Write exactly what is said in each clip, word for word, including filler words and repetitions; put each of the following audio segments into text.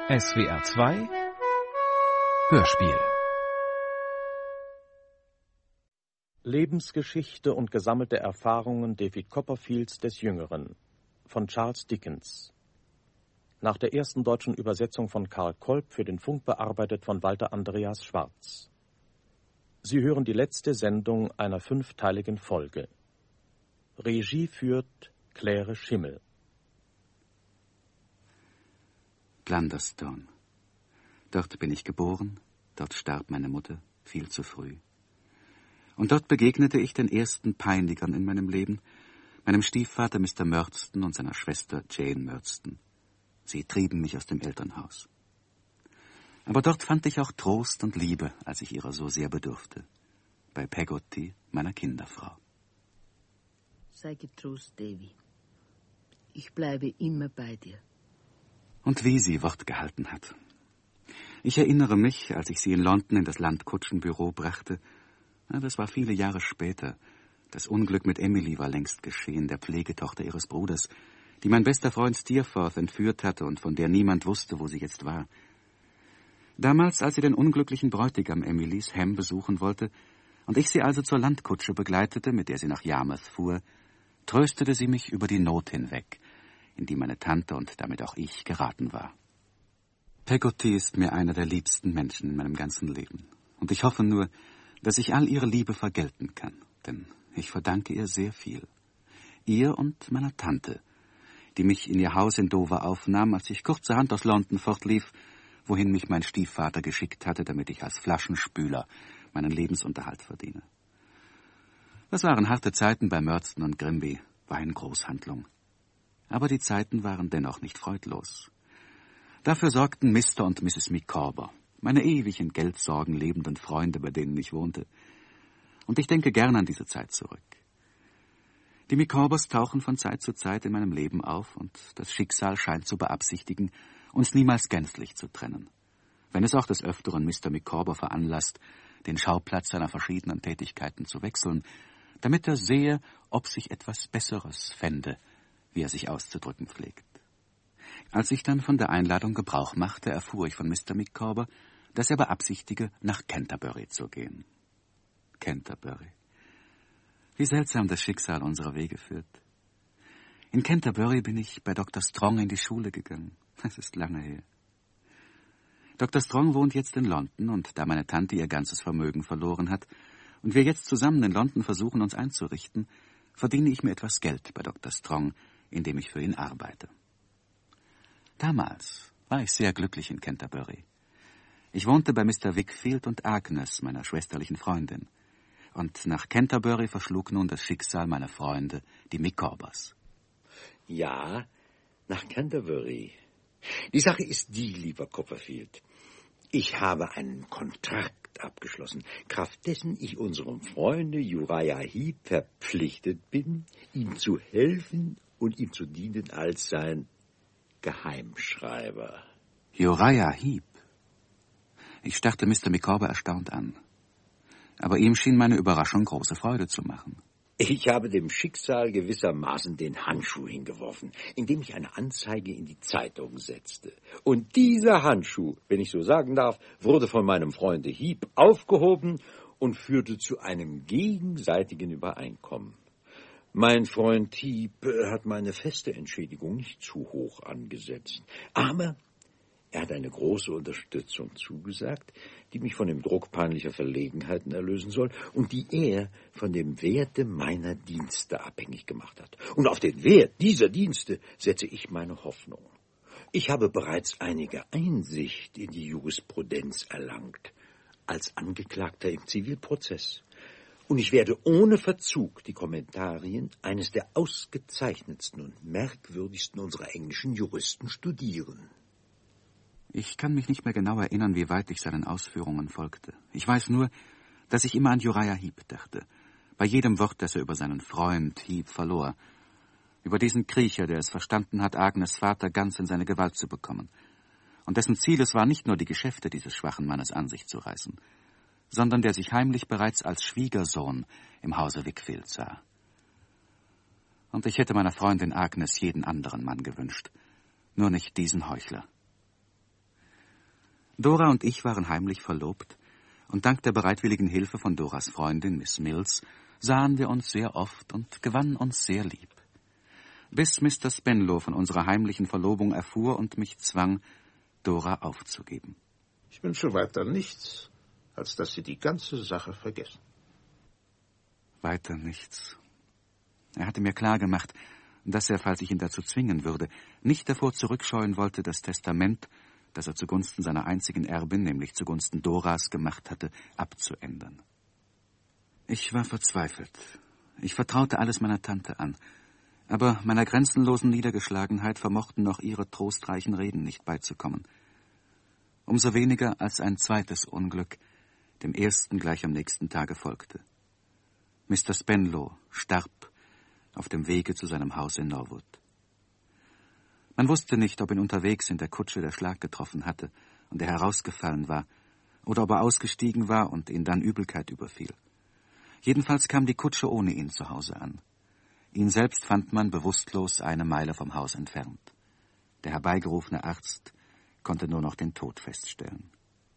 S W R zwei Hörspiel. Lebensgeschichte und gesammelte Erfahrungen David Copperfields des Jüngeren von Charles Dickens. Nach der ersten deutschen Übersetzung von Karl Kolb für den Funk bearbeitet von Walter Andreas Schwarz. Sie hören die letzte Sendung einer fünfteiligen Folge. Regie führt Claire Schimmel. Blunderstone. Dort bin ich geboren, dort starb meine Mutter, viel zu früh. Und dort begegnete ich den ersten Peinigern in meinem Leben, meinem Stiefvater Mister Murdston und seiner Schwester Jane Murdston. Sie trieben mich aus dem Elternhaus. Aber dort fand ich auch Trost und Liebe, als ich ihrer so sehr bedurfte. Bei Peggotty, meiner Kinderfrau. Sei getrost, Davy. Ich bleibe immer bei dir. Und wie sie Wort gehalten hat. Ich erinnere mich, als ich sie in London in das Landkutschenbüro brachte, das war viele Jahre später. Das Unglück mit Emily war längst geschehen, der Pflegetochter ihres Bruders, die mein bester Freund Steerforth entführt hatte und von der niemand wusste, wo sie jetzt war. Damals, als sie den unglücklichen Bräutigam Emilys, Ham, besuchen wollte, und ich sie also zur Landkutsche begleitete, mit der sie nach Yarmouth fuhr, tröstete sie mich über die Not hinweg, in die meine Tante und damit auch ich geraten war. Peggotty ist mir einer der liebsten Menschen in meinem ganzen Leben. Und ich hoffe nur, dass ich all ihre Liebe vergelten kann, denn ich verdanke ihr sehr viel. Ihr und meiner Tante, die mich in ihr Haus in Dover aufnahm, als ich kurzerhand aus London fortlief, wohin mich mein Stiefvater geschickt hatte, damit ich als Flaschenspüler meinen Lebensunterhalt verdiene. Das waren harte Zeiten bei Murdston und Grimby, Weingroßhandlung. Aber die Zeiten waren dennoch nicht freudlos. Dafür sorgten Mister und Misses Micawber, meine ewig in Geldsorgen lebenden Freunde, bei denen ich wohnte. Und ich denke gern an diese Zeit zurück. Die Micawbers tauchen von Zeit zu Zeit in meinem Leben auf, und das Schicksal scheint zu beabsichtigen, uns niemals gänzlich zu trennen. Wenn es auch des Öfteren Mister Micawber veranlasst, den Schauplatz seiner verschiedenen Tätigkeiten zu wechseln, damit er sehe, ob sich etwas Besseres fände, wie er sich auszudrücken pflegt. Als ich dann von der Einladung Gebrauch machte, erfuhr ich von Mister Micawber, dass er beabsichtige, nach Canterbury zu gehen. Canterbury. Wie seltsam das Schicksal unserer Wege führt. In Canterbury bin ich bei Doktor Strong in die Schule gegangen. Das ist lange her. Doktor Strong wohnt jetzt in London, und da meine Tante ihr ganzes Vermögen verloren hat und wir jetzt zusammen in London versuchen, uns einzurichten, verdiene ich mir etwas Geld bei Doktor Strong, indem ich für ihn arbeite. Damals war ich sehr glücklich in Canterbury. Ich wohnte bei Mister Wickfield und Agnes, meiner schwesterlichen Freundin. Und nach Canterbury verschlug nun das Schicksal meiner Freunde, die Micawbers. Ja, nach Canterbury. Die Sache ist die, lieber Copperfield. Ich habe einen Kontrakt abgeschlossen, kraft dessen ich unserem Freunde Uriah Heep verpflichtet bin, ihm zu helfen und ihm zu dienen als sein Geheimschreiber. Uriah Heep? Ich starrte Mister Micawber erstaunt an. Aber ihm schien meine Überraschung große Freude zu machen. Ich habe dem Schicksal gewissermaßen den Handschuh hingeworfen, indem ich eine Anzeige in die Zeitung setzte. Und dieser Handschuh, wenn ich so sagen darf, wurde von meinem Freunde Heep aufgehoben und führte zu einem gegenseitigen Übereinkommen. Mein Freund Heep hat meine feste Entschädigung nicht zu hoch angesetzt, aber er hat eine große Unterstützung zugesagt, die mich von dem Druck peinlicher Verlegenheiten erlösen soll und die er von dem Werte meiner Dienste abhängig gemacht hat. Und auf den Wert dieser Dienste setze ich meine Hoffnung. Ich habe bereits einige Einsicht in die Jurisprudenz erlangt, als Angeklagter im Zivilprozess. Und ich werde ohne Verzug die Kommentarien eines der ausgezeichnetsten und merkwürdigsten unserer englischen Juristen studieren. Ich kann mich nicht mehr genau erinnern, wie weit ich seinen Ausführungen folgte. Ich weiß nur, dass ich immer an Uriah Heep dachte, bei jedem Wort, das er über seinen Freund Heep verlor, über diesen Kriecher, der es verstanden hat, Agnes Vater ganz in seine Gewalt zu bekommen, und dessen Ziel es war, nicht nur die Geschäfte dieses schwachen Mannes an sich zu reißen, sondern der sich heimlich bereits als Schwiegersohn im Hause Wickfield sah. Und ich hätte meiner Freundin Agnes jeden anderen Mann gewünscht, nur nicht diesen Heuchler. Dora und ich waren heimlich verlobt, und dank der bereitwilligen Hilfe von Doras Freundin, Miss Mills, sahen wir uns sehr oft und gewannen uns sehr lieb. Bis Mister Spenlow von unserer heimlichen Verlobung erfuhr und mich zwang, Dora aufzugeben. Ich wünsche weiter nichts, als dass Sie die ganze Sache vergessen. Weiter nichts. Er hatte mir klargemacht, dass er, falls ich ihn dazu zwingen würde, nicht davor zurückscheuen wollte, das Testament, das er zugunsten seiner einzigen Erbin, nämlich zugunsten Doras, gemacht hatte, abzuändern. Ich war verzweifelt. Ich vertraute alles meiner Tante an, aber meiner grenzenlosen Niedergeschlagenheit vermochten noch ihre trostreichen Reden nicht beizukommen. Umso weniger, als ein zweites Unglück dem ersten gleich am nächsten Tage folgte. Mister Spenlow starb auf dem Wege zu seinem Haus in Norwood. Man wusste nicht, ob ihn unterwegs in der Kutsche der Schlag getroffen hatte und er herausgefallen war, oder ob er ausgestiegen war und ihn dann Übelkeit überfiel. Jedenfalls kam die Kutsche ohne ihn zu Hause an. Ihn selbst fand man bewusstlos eine Meile vom Haus entfernt. Der herbeigerufene Arzt konnte nur noch den Tod feststellen.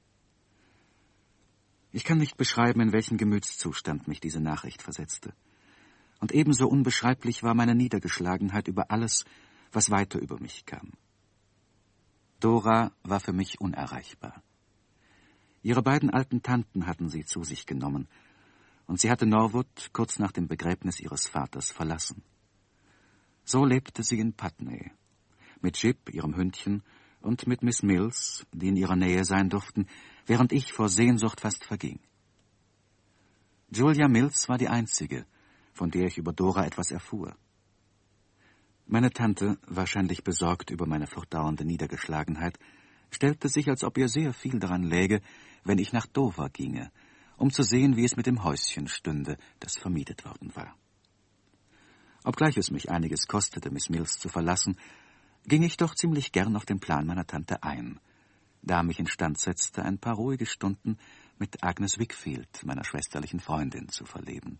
Ich kann nicht beschreiben, in welchen Gemütszustand mich diese Nachricht versetzte. Und ebenso unbeschreiblich war meine Niedergeschlagenheit über alles, was weiter über mich kam. Dora war für mich unerreichbar. Ihre beiden alten Tanten hatten sie zu sich genommen, und sie hatte Norwood kurz nach dem Begräbnis ihres Vaters verlassen. So lebte sie in Putney, mit Jip, ihrem Hündchen, und mit Miss Mills, die in ihrer Nähe sein durften, während ich vor Sehnsucht fast verging. Julia Mills war die einzige, von der ich über Dora etwas erfuhr. Meine Tante, wahrscheinlich besorgt über meine fortdauernde Niedergeschlagenheit, stellte sich, als ob ihr sehr viel daran läge, wenn ich nach Dover ginge, um zu sehen, wie es mit dem Häuschen stünde, das vermietet worden war. Obgleich es mich einiges kostete, Miss Mills zu verlassen, ging ich doch ziemlich gern auf den Plan meiner Tante ein, da mich instand setzte, ein paar ruhige Stunden mit Agnes Wickfield, meiner schwesterlichen Freundin, zu verleben.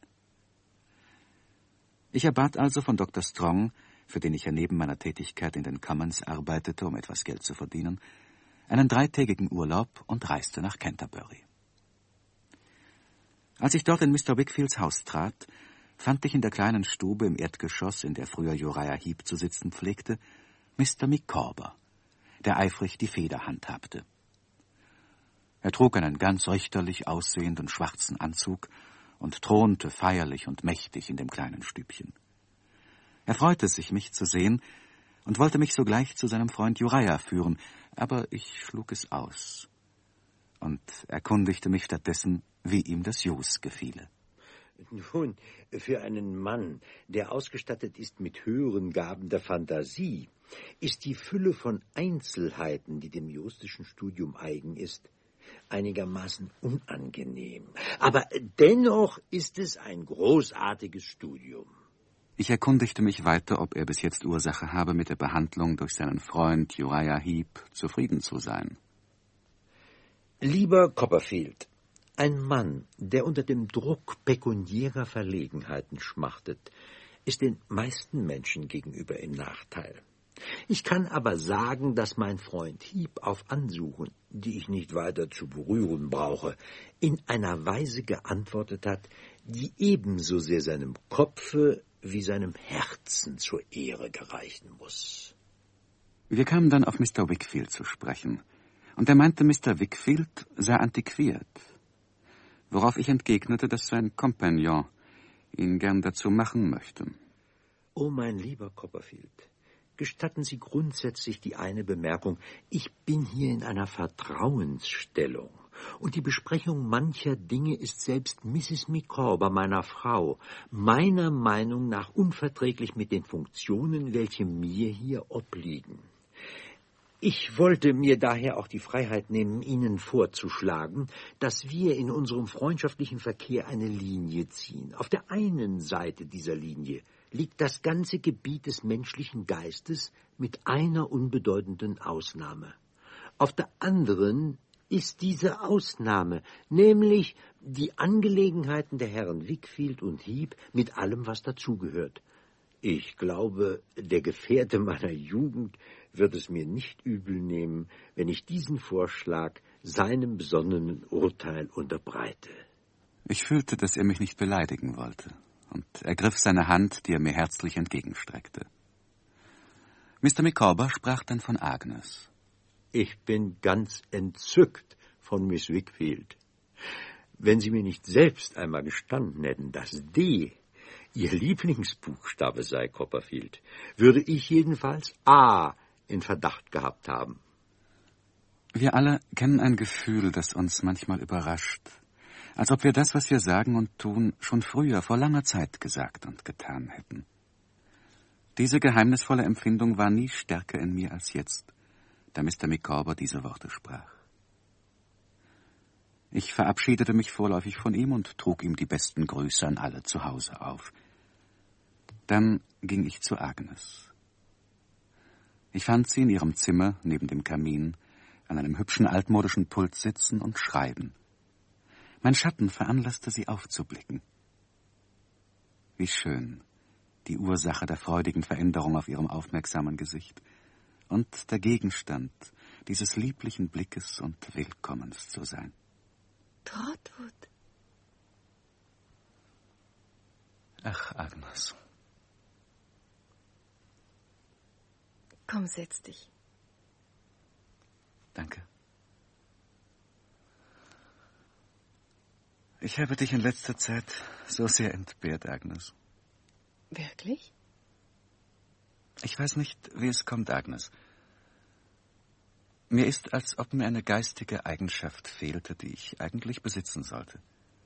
Ich erbat also von Doktor Strong, für den ich ja neben meiner Tätigkeit in den Commons arbeitete, um etwas Geld zu verdienen, einen dreitägigen Urlaub und reiste nach Canterbury. Als ich dort in Mister Wickfields Haus trat, fand ich in der kleinen Stube im Erdgeschoss, in der früher Uriah Heep zu sitzen pflegte, Mister Micawber, der eifrig die Feder handhabte. Er trug einen ganz richterlich aussehenden schwarzen Anzug und thronte feierlich und mächtig in dem kleinen Stübchen. Er freute sich, mich zu sehen, und wollte mich sogleich zu seinem Freund Uriah führen, aber ich schlug es aus und erkundigte mich stattdessen, wie ihm das Jus gefiele. Nun, für einen Mann, der ausgestattet ist mit höheren Gaben der Fantasie, ist die Fülle von Einzelheiten, die dem juristischen Studium eigen ist, einigermaßen unangenehm. Aber dennoch ist es ein großartiges Studium. Ich erkundigte mich weiter, ob er bis jetzt Ursache habe, mit der Behandlung durch seinen Freund Uriah Heep zufrieden zu sein. Lieber Copperfield, ein Mann, der unter dem Druck pekuniärer Verlegenheiten schmachtet, ist den meisten Menschen gegenüber im Nachteil. Ich kann aber sagen, dass mein Freund Heep auf Ansuchen, die ich nicht weiter zu berühren brauche, in einer Weise geantwortet hat, die ebenso sehr seinem Kopfe wie seinem Herzen zur Ehre gereichen muss. Wir kamen dann auf Mister Wickfield zu sprechen, und er meinte, Mister Wickfield sei antiquiert, worauf ich entgegnete, dass sein Kompagnon ihn gern dazu machen möchte. Oh, mein lieber Copperfield, gestatten Sie grundsätzlich die eine Bemerkung. Ich bin hier in einer Vertrauensstellung, und die Besprechung mancher Dinge ist selbst Misses Micawber, meiner Frau, meiner Meinung nach unverträglich mit den Funktionen, welche mir hier obliegen. Ich wollte mir daher auch die Freiheit nehmen, Ihnen vorzuschlagen, dass wir in unserem freundschaftlichen Verkehr eine Linie ziehen. Auf der einen Seite dieser Linie liegt das ganze Gebiet des menschlichen Geistes mit einer unbedeutenden Ausnahme. Auf der anderen ist diese Ausnahme, nämlich die Angelegenheiten der Herren Wickfield und Heep mit allem, was dazugehört. Ich glaube, der Gefährte meiner Jugend wird es mir nicht übel nehmen, wenn ich diesen Vorschlag seinem besonnenen Urteil unterbreite. Ich fühlte, dass er mich nicht beleidigen wollte, und ergriff seine Hand, die er mir herzlich entgegenstreckte. Mister Micawber sprach dann von Agnes. Ich bin ganz entzückt von Miss Wickfield. Wenn Sie mir nicht selbst einmal gestanden hätten, dass D Ihr Lieblingsbuchstabe sei, Copperfield, würde ich jedenfalls A in Verdacht gehabt haben. Wir alle kennen ein Gefühl, das uns manchmal überrascht, als ob wir das, was wir sagen und tun, schon früher, vor langer Zeit gesagt und getan hätten. Diese geheimnisvolle Empfindung war nie stärker in mir als jetzt, da Mister Micawber diese Worte sprach. Ich verabschiedete mich vorläufig von ihm und trug ihm die besten Grüße an alle zu Hause auf. Dann ging ich zu Agnes. Ich fand sie in ihrem Zimmer neben dem Kamin an einem hübschen altmodischen Pult sitzen und schreiben. Mein Schatten veranlasste sie aufzublicken. Wie schön, die Ursache der freudigen Veränderung auf ihrem aufmerksamen Gesicht und der Gegenstand dieses lieblichen Blickes und Willkommens zu sein. Trotwood. Ach, Agnes. Komm, setz dich. Danke. Ich habe dich in letzter Zeit so sehr entbehrt, Agnes. Wirklich? Ich weiß nicht, wie es kommt, Agnes. Mir ist, als ob mir eine geistige Eigenschaft fehlte, die ich eigentlich besitzen sollte.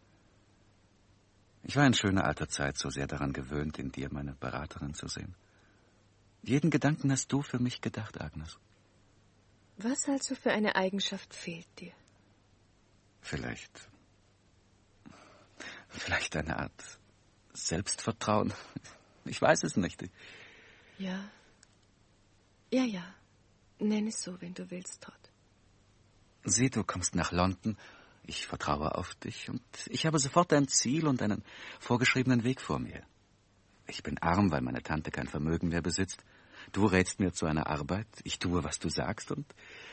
Ich war in schöner alter Zeit so sehr daran gewöhnt, in dir meine Beraterin zu sehen. Jeden Gedanken hast du für mich gedacht, Agnes. Was also für eine Eigenschaft fehlt dir? Vielleicht. Vielleicht eine Art Selbstvertrauen. Ich weiß es nicht. Ja. Ja, ja. Nenn es so, wenn du willst, Todd. Sieh, du kommst nach London. Ich vertraue auf dich und ich habe sofort ein Ziel und einen vorgeschriebenen Weg vor mir. Ich bin arm, weil meine Tante kein Vermögen mehr besitzt. Du rätst mir zu einer Arbeit. Ich tue, was du sagst und,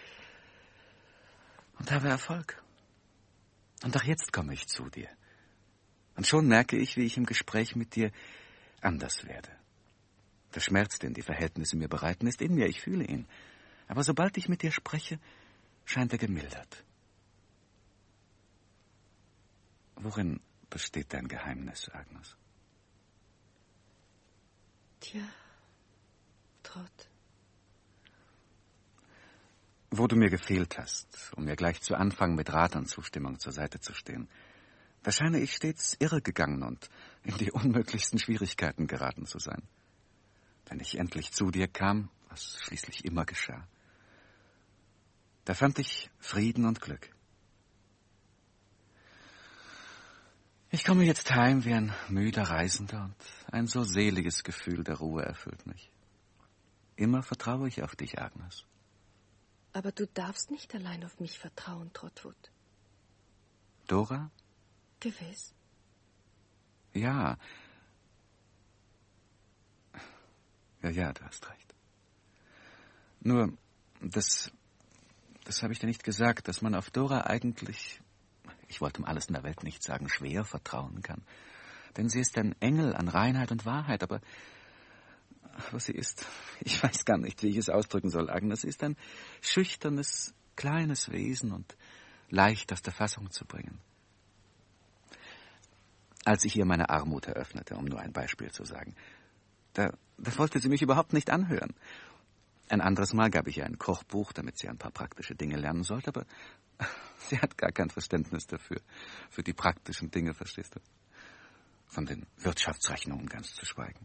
und habe Erfolg. Und auch jetzt komme ich zu dir. Und schon merke ich, wie ich im Gespräch mit dir anders werde. Der Schmerz, den die Verhältnisse mir bereiten, ist in mir. Ich fühle ihn. Aber sobald ich mit dir spreche, scheint er gemildert. Worin besteht dein Geheimnis, Agnes? Tja, Trott. Wo du mir gefehlt hast, um mir gleich zu Anfang mit Rat und Zustimmung zur Seite zu stehen, da scheine ich stets irregegangen und in die unmöglichsten Schwierigkeiten geraten zu sein. Wenn ich endlich zu dir kam, was schließlich immer geschah, da fand ich Frieden und Glück. Ich komme jetzt heim wie ein müder Reisender und ein so seliges Gefühl der Ruhe erfüllt mich. Immer vertraue ich auf dich, Agnes. Aber du darfst nicht allein auf mich vertrauen, Trotwood. Dora? Gewiss. Ja. Ja, ja, du hast recht. Nur, das, das habe ich dir nicht gesagt, dass man auf Dora eigentlich, ich wollte um alles in der Welt nicht sagen, schwer vertrauen kann. Denn sie ist ein Engel an Reinheit und Wahrheit, aber was sie ist, ich weiß gar nicht, wie ich es ausdrücken soll, Agnes. Sie ist ein schüchternes, kleines Wesen und leicht aus der Fassung zu bringen. Als ich ihr meine Armut eröffnete, um nur ein Beispiel zu sagen, da, da wollte sie mich überhaupt nicht anhören. Ein anderes Mal gab ich ihr ein Kochbuch, damit sie ein paar praktische Dinge lernen sollte, aber sie hat gar kein Verständnis dafür, für die praktischen Dinge, verstehst du? Von den Wirtschaftsrechnungen ganz zu schweigen.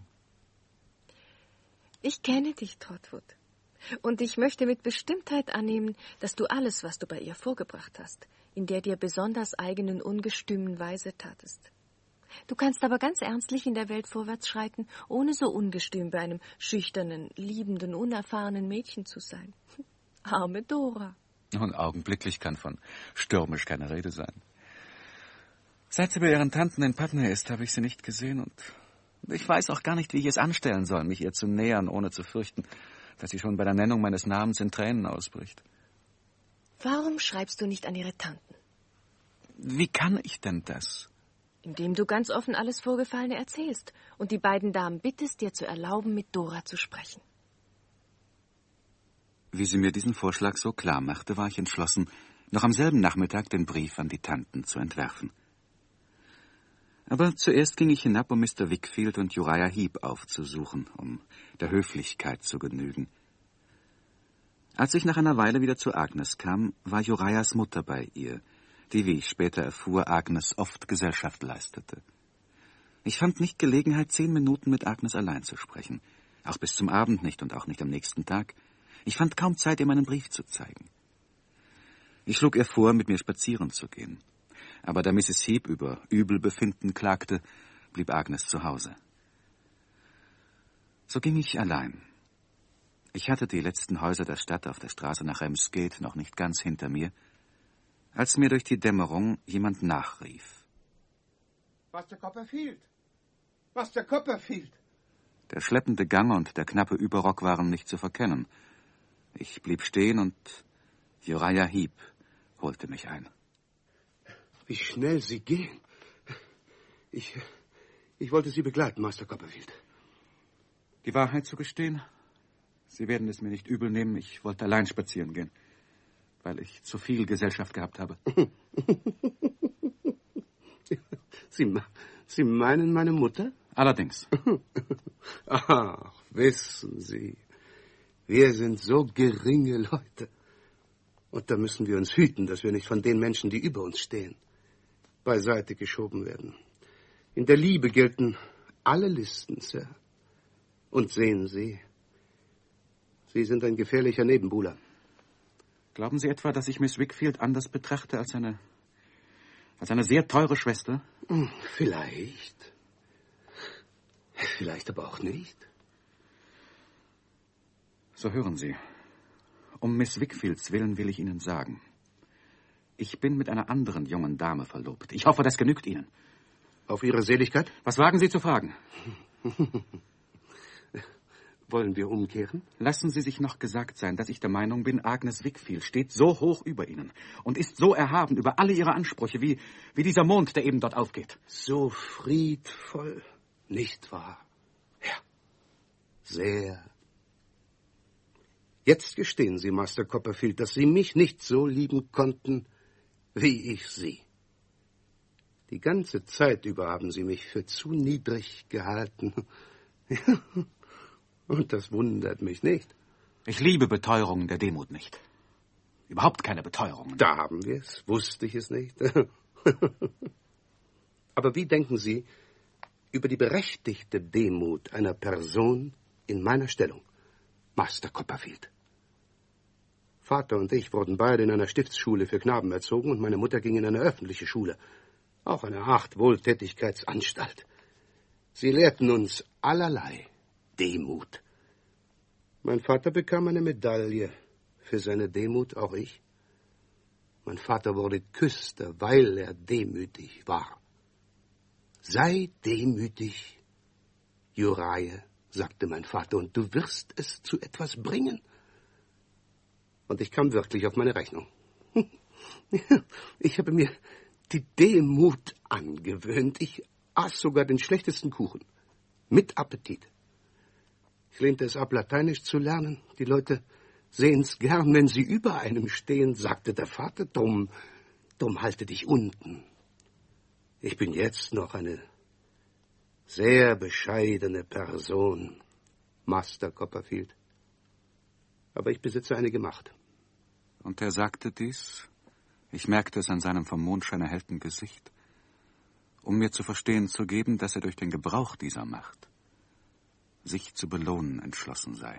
Ich kenne dich, Trotwood. Und ich möchte mit Bestimmtheit annehmen, dass du alles, was du bei ihr vorgebracht hast, in der dir besonders eigenen ungestümen Weise tatest. Du kannst aber ganz ernstlich in der Welt vorwärts schreiten, ohne so ungestüm bei einem schüchternen, liebenden, unerfahrenen Mädchen zu sein. Arme Dora. Und augenblicklich kann von stürmisch keine Rede sein. Seit sie bei ihren Tanten in Putney ist, habe ich sie nicht gesehen und ich weiß auch gar nicht, wie ich es anstellen soll, mich ihr zu nähern, ohne zu fürchten, dass sie schon bei der Nennung meines Namens in Tränen ausbricht. Warum schreibst du nicht an ihre Tanten? Wie kann ich denn das? Indem du ganz offen alles Vorgefallene erzählst und die beiden Damen bittest, dir zu erlauben, mit Dora zu sprechen. Wie sie mir diesen Vorschlag so klar machte, war ich entschlossen, noch am selben Nachmittag den Brief an die Tanten zu entwerfen. Aber zuerst ging ich hinab, um Mister Wickfield und Uriah Heep aufzusuchen, um der Höflichkeit zu genügen. Als ich nach einer Weile wieder zu Agnes kam, war Uriahs Mutter bei ihr, die, wie ich später erfuhr, Agnes oft Gesellschaft leistete. Ich fand nicht Gelegenheit, zehn Minuten mit Agnes allein zu sprechen, auch bis zum Abend nicht und auch nicht am nächsten Tag. Ich fand kaum Zeit, ihr meinen Brief zu zeigen. Ich schlug ihr vor, mit mir spazieren zu gehen. Aber da Misses Heep über Übelbefinden klagte, blieb Agnes zu Hause. So ging ich allein. Ich hatte die letzten Häuser der Stadt auf der Straße nach Ramsgate noch nicht ganz hinter mir, als mir durch die Dämmerung jemand nachrief. Master Copperfield! Master Copperfield! Der schleppende Gang und der knappe Überrock waren nicht zu verkennen. Ich blieb stehen und Uriah Heep holte mich ein. Wie schnell Sie gehen. Ich, ich wollte Sie begleiten, Master Copperfield. Die Wahrheit zu gestehen, Sie werden es mir nicht übel nehmen, ich wollte allein spazieren gehen, weil ich zu viel Gesellschaft gehabt habe. Sie, Sie meinen meine Mutter? Allerdings. Ach, wissen Sie, wir sind so geringe Leute. Und da müssen wir uns hüten, dass wir nicht von den Menschen, die über uns stehen, beiseite geschoben werden. In der Liebe gelten alle Listen, Sir. Und sehen Sie, Sie sind ein gefährlicher Nebenbuhler. Glauben Sie etwa, dass ich Miss Wickfield anders betrachte als eine, als eine sehr teure Schwester? Vielleicht. Vielleicht aber auch nicht. So hören Sie. Um Miss Wickfields willen will ich Ihnen sagen. Ich bin mit einer anderen jungen Dame verlobt. Ich hoffe, das genügt Ihnen. Auf Ihre Seligkeit? Was wagen Sie zu fragen? Wollen wir umkehren? Lassen Sie sich noch gesagt sein, dass ich der Meinung bin, Agnes Wickfield steht so hoch über Ihnen und ist so erhaben über alle Ihre Ansprüche, wie, wie dieser Mond, der eben dort aufgeht. So friedvoll, nicht wahr? Ja, sehr. Jetzt gestehen Sie, Master Copperfield, dass Sie mich nicht so lieben konnten, wie ich Sie. Die ganze Zeit über haben Sie mich für zu niedrig gehalten. Und das wundert mich nicht. Ich liebe Beteuerungen der Demut nicht. Überhaupt keine Beteuerungen. Da haben wir es. Wusste ich es nicht. Aber wie denken Sie über die berechtigte Demut einer Person in meiner Stellung, Master Copperfield? Vater und ich wurden beide in einer Stiftsschule für Knaben erzogen und meine Mutter ging in eine öffentliche Schule, auch eine Art Wohltätigkeitsanstalt. Sie lehrten uns allerlei Demut. Mein Vater bekam eine Medaille für seine Demut, auch ich. Mein Vater wurde Küster, weil er demütig war. Sei demütig, Uriah, sagte mein Vater, und du wirst es zu etwas bringen. Und ich kam wirklich auf meine Rechnung. Ich habe mir die Demut angewöhnt. Ich aß sogar den schlechtesten Kuchen. Mit Appetit. Ich lehnte es ab, Lateinisch zu lernen. Die Leute sehen's gern, wenn sie über einem stehen, sagte der Vater. Drum, drum halte dich unten. Ich bin jetzt noch eine sehr bescheidene Person, Master Copperfield. Aber ich besitze einige Macht. Und er sagte dies, ich merkte es an seinem vom Mondschein erhellten Gesicht, um mir zu verstehen zu geben, dass er durch den Gebrauch dieser Macht sich zu belohnen entschlossen sei.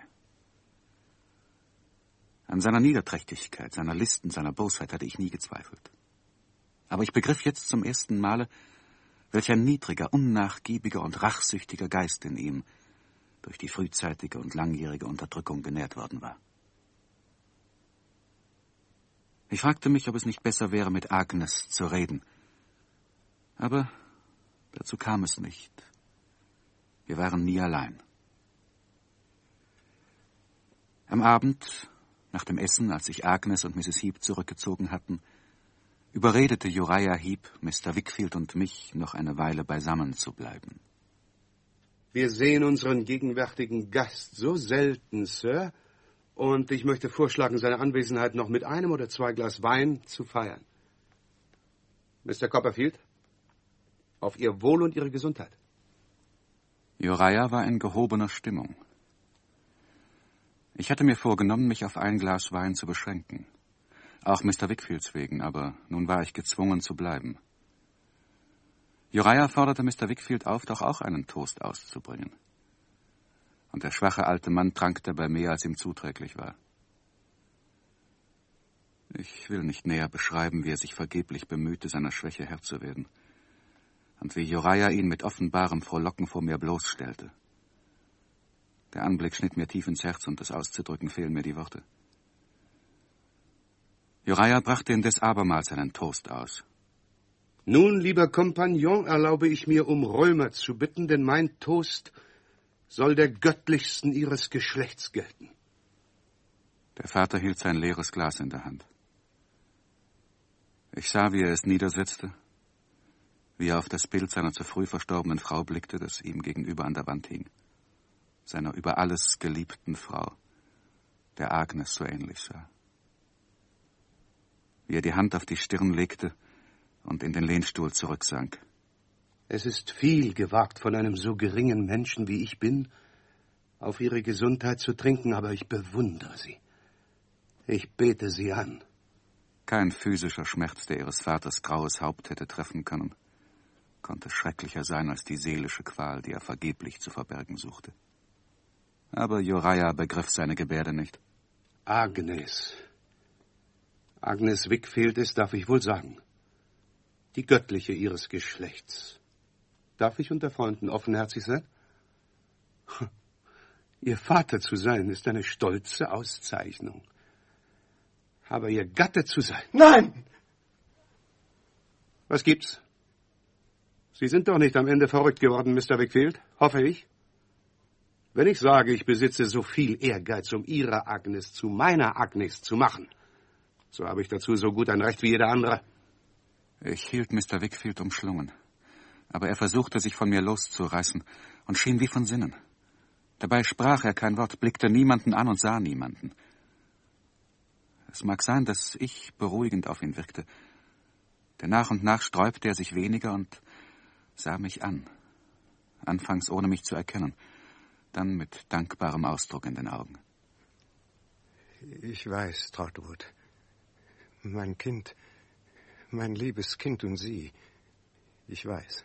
An seiner Niederträchtigkeit, seiner Listen, seiner Bosheit hatte ich nie gezweifelt. Aber ich begriff jetzt zum ersten Male, welch ein niedriger, unnachgiebiger und rachsüchtiger Geist in ihm durch die frühzeitige und langjährige Unterdrückung genährt worden war. Ich fragte mich, ob es nicht besser wäre, mit Agnes zu reden. Aber dazu kam es nicht. Wir waren nie allein. Am Abend, nach dem Essen, als sich Agnes und Misses Heep zurückgezogen hatten, überredete Uriah Heep Mister Wickfield und mich, noch eine Weile beisammen zu bleiben. Wir sehen unseren gegenwärtigen Gast so selten, Sir, und ich möchte vorschlagen, seine Anwesenheit noch mit einem oder zwei Glas Wein zu feiern. Mister Copperfield, auf Ihr Wohl und Ihre Gesundheit. Uriah war in gehobener Stimmung. Ich hatte mir vorgenommen, mich auf ein Glas Wein zu beschränken. Auch Mister Wickfields wegen, aber nun war ich gezwungen zu bleiben. Uriah forderte Mister Wickfield auf, doch auch einen Toast auszubringen. Und der schwache alte Mann trank dabei mehr, als ihm zuträglich war. Ich will nicht näher beschreiben, wie er sich vergeblich bemühte, seiner Schwäche Herr zu werden. Und wie Uriah ihn mit offenbarem Frohlocken vor mir bloßstellte. Der Anblick schnitt mir tief ins Herz, und das auszudrücken fehlen mir die Worte. Uriah brachte indes abermals einen Toast aus. Nun, lieber Kompagnon, erlaube ich mir, um Römer zu bitten, denn mein Toast soll der göttlichsten ihres Geschlechts gelten. Der Vater hielt sein leeres Glas in der Hand. Ich sah, wie er es niedersetzte, wie er auf das Bild seiner zu früh verstorbenen Frau blickte, das ihm gegenüber an der Wand hing. Seiner über alles geliebten Frau, der Agnes so ähnlich sah. Wie er die Hand auf die Stirn legte und in den Lehnstuhl zurücksank. Es ist viel gewagt von einem so geringen Menschen, wie ich bin, auf Ihre Gesundheit zu trinken, aber ich bewundere Sie. Ich bete Sie an. Kein physischer Schmerz, der ihres Vaters graues Haupt hätte treffen können, konnte schrecklicher sein als die seelische Qual, die er vergeblich zu verbergen suchte. Aber Uriah begriff seine Gebärde nicht. Agnes. Agnes Wickfield ist, darf ich wohl sagen, die göttliche ihres Geschlechts. Darf ich unter Freunden offenherzig sein? Ihr Vater zu sein, ist eine stolze Auszeichnung. Aber Ihr Gatte zu sein... Nein! Was gibt's? Sie sind doch nicht am Ende verrückt geworden, Mister Wickfield, hoffe ich. Wenn ich sage, ich besitze so viel Ehrgeiz, um Ihre Agnes zu meiner Agnes zu machen, so habe ich dazu so gut ein Recht wie jeder andere. Ich hielt Mister Wickfield umschlungen, aber er versuchte, sich von mir loszureißen und schien wie von Sinnen. Dabei sprach er kein Wort, blickte niemanden an und sah niemanden. Es mag sein, dass ich beruhigend auf ihn wirkte, denn nach und nach sträubte er sich weniger und sah mich an, anfangs ohne mich zu erkennen, dann mit dankbarem Ausdruck in den Augen. Ich weiß, Trotwood, mein Kind, mein liebes Kind und Sie, ich weiß.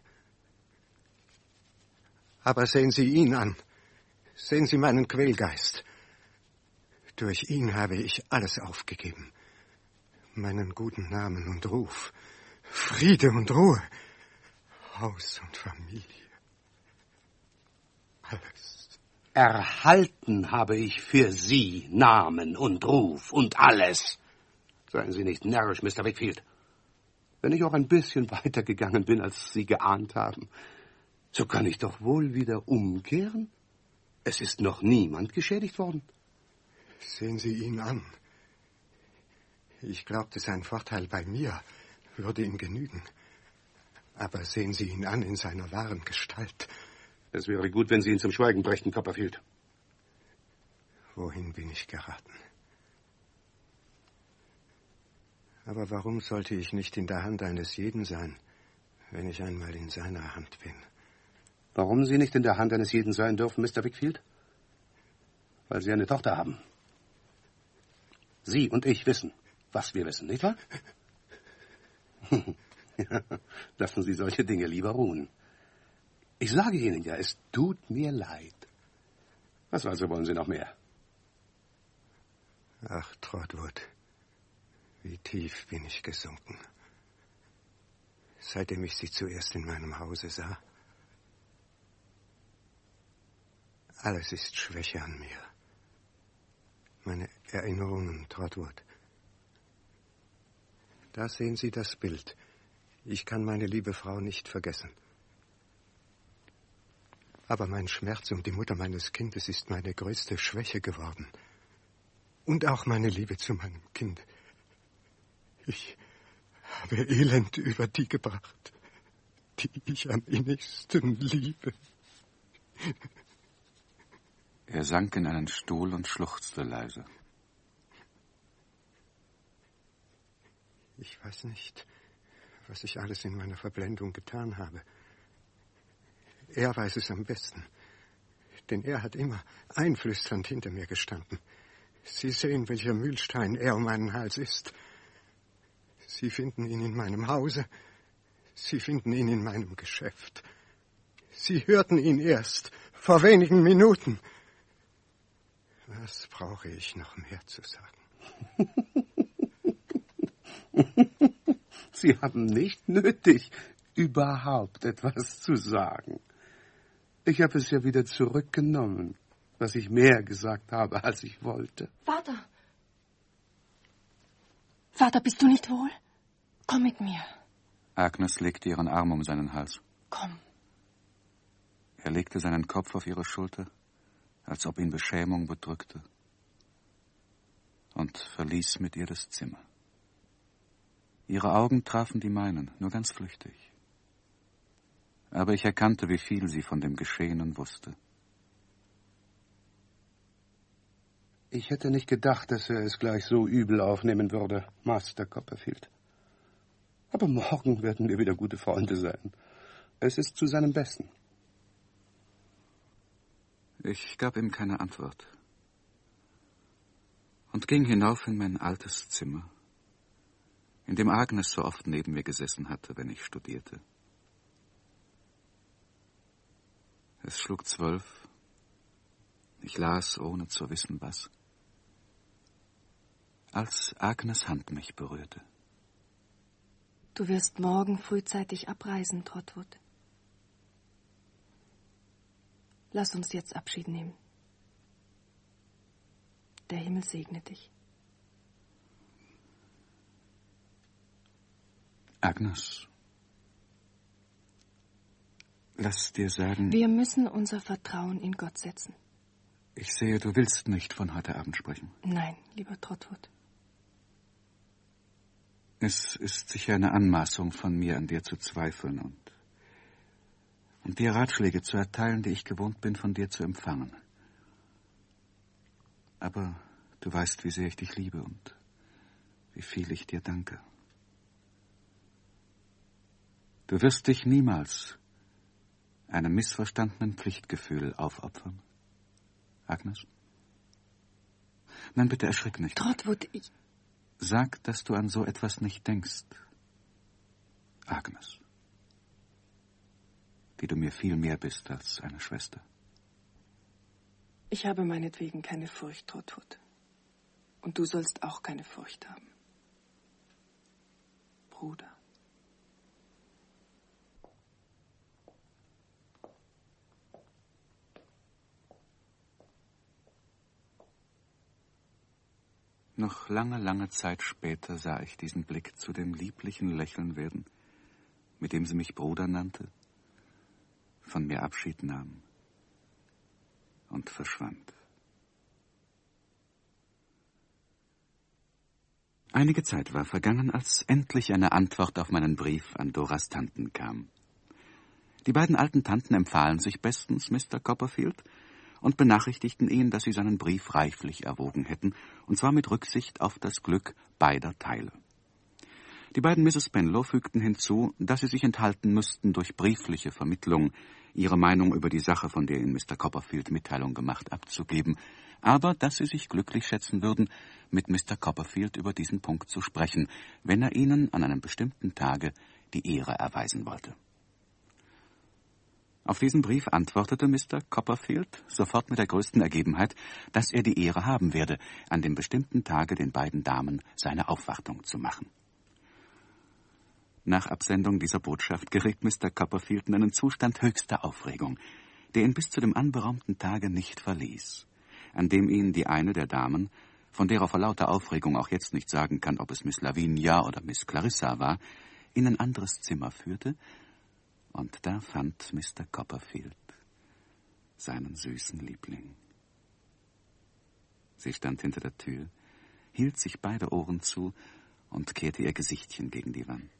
Aber sehen Sie ihn an, sehen Sie meinen Quälgeist. Durch ihn habe ich alles aufgegeben, meinen guten Namen und Ruf, Friede und Ruhe, Haus und Familie, alles. Erhalten habe ich für Sie Namen und Ruf und alles. Seien Sie nicht närrisch, Mister Wickfield. Wenn ich auch ein bisschen weitergegangen bin, als Sie geahnt haben, so kann ich doch wohl wieder umkehren. Es ist noch niemand geschädigt worden. Sehen Sie ihn an. Ich glaubte, sein Vorteil bei mir würde ihm genügen. Aber sehen Sie ihn an in seiner wahren Gestalt. Es wäre gut, wenn Sie ihn zum Schweigen brächten, Copperfield. Wohin bin ich geraten? Aber warum sollte ich nicht in der Hand eines jeden sein, wenn ich einmal in seiner Hand bin? Warum Sie nicht in der Hand eines jeden sein dürfen, Mister Wickfield? Weil Sie eine Tochter haben. Sie und ich wissen, was wir wissen, nicht wahr? Ja, lassen Sie solche Dinge lieber ruhen. Ich sage Ihnen ja, es tut mir leid. Was also wollen Sie noch mehr? Ach, Trotwood, wie tief bin ich gesunken. Seitdem ich Sie zuerst in meinem Hause sah. Alles ist Schwäche an mir. Meine Erinnerungen, Trotwood. Da sehen Sie das Bild. Ich kann meine liebe Frau nicht vergessen. Aber mein Schmerz um die Mutter meines Kindes ist meine größte Schwäche geworden. und auch meine Liebe zu meinem Kind. Ich habe Elend über die gebracht, die ich am innigsten liebe. Er sank in einen Stuhl und schluchzte leise. Ich weiß nicht, was ich alles in meiner Verblendung getan habe. Er weiß es am besten, denn er hat immer einflüsternd hinter mir gestanden. Sie sehen, welcher Mühlstein er um meinen Hals ist. Sie finden ihn in meinem Hause, Sie finden ihn in meinem Geschäft. Sie hörten ihn erst vor wenigen Minuten. Was brauche ich noch mehr zu sagen? Sie haben nicht nötig, überhaupt etwas zu sagen. Ich habe es ja wieder zurückgenommen, was ich mehr gesagt habe, als ich wollte. Vater! Vater, bist du nicht wohl? Komm mit mir. Agnes legte ihren Arm um seinen Hals. Komm. Er legte seinen Kopf auf ihre Schulter, als ob ihn Beschämung bedrückte, und verließ mit ihr das Zimmer. Ihre Augen trafen die meinen, nur ganz flüchtig. Aber ich erkannte, wie viel sie von dem Geschehenen wusste. Ich hätte nicht gedacht, dass er es gleich so übel aufnehmen würde, Master Copperfield. Aber morgen werden wir wieder gute Freunde sein. Es ist zu seinem Besten. Ich gab ihm keine Antwort und ging hinauf in mein altes Zimmer, in dem Agnes so oft neben mir gesessen hatte, wenn ich studierte. Es schlug zwölf. Ich las, ohne zu wissen was, als Agnes Hand mich berührte. Du wirst morgen frühzeitig abreisen, Trotwood. Lass uns jetzt Abschied nehmen. Der Himmel segne dich. Agnes, lass dir sagen... Wir müssen unser Vertrauen in Gott setzen. Ich sehe, du willst nicht von heute Abend sprechen. Nein, lieber Trotwood. Es ist sicher eine Anmaßung von mir, an dir zu zweifeln und, und dir Ratschläge zu erteilen, die ich gewohnt bin, von dir zu empfangen. Aber du weißt, wie sehr ich dich liebe und wie viel ich dir danke. Du wirst dich niemals einem missverstandenen Pflichtgefühl aufopfern, Agnes? Nein, bitte erschrick nicht. Trotwood, ich... Sag, dass du an so etwas nicht denkst, Agnes, die du mir viel mehr bist als eine Schwester. Ich habe meinetwegen keine Furcht, Trotwood. Und du sollst auch keine Furcht haben. Bruder. Noch lange, lange Zeit später sah ich diesen Blick zu dem lieblichen Lächeln werden, mit dem sie mich Bruder nannte, von mir Abschied nahm und verschwand. Einige Zeit war vergangen, als endlich eine Antwort auf meinen Brief an Doras Tanten kam. Die beiden alten Tanten empfahlen sich bestens Mister Copperfield und benachrichtigten ihn, dass sie seinen Brief reiflich erwogen hätten, und zwar mit Rücksicht auf das Glück beider Teile. Die beiden Misses Spenlow fügten hinzu, dass sie sich enthalten müssten, durch briefliche Vermittlung ihre Meinung über die Sache, von der ihnen Mister Copperfield Mitteilung gemacht, abzugeben, aber dass sie sich glücklich schätzen würden, mit Mister Copperfield über diesen Punkt zu sprechen, wenn er ihnen an einem bestimmten Tage die Ehre erweisen wollte. Auf diesen Brief antwortete Mister Copperfield sofort mit der größten Ergebenheit, dass er die Ehre haben werde, an dem bestimmten Tage den beiden Damen seine Aufwartung zu machen. Nach Absendung dieser Botschaft geriet Mister Copperfield in einen Zustand höchster Aufregung, der ihn bis zu dem anberaumten Tage nicht verließ, an dem ihn die eine der Damen, von der er vor lauter Aufregung auch jetzt nicht sagen kann, ob es Miss Lavinia oder Miss Clarissa war, in ein anderes Zimmer führte, und da fand Mister Copperfield seinen süßen Liebling. Sie stand hinter der Tür, hielt sich beide Ohren zu und kehrte ihr Gesichtchen gegen die Wand.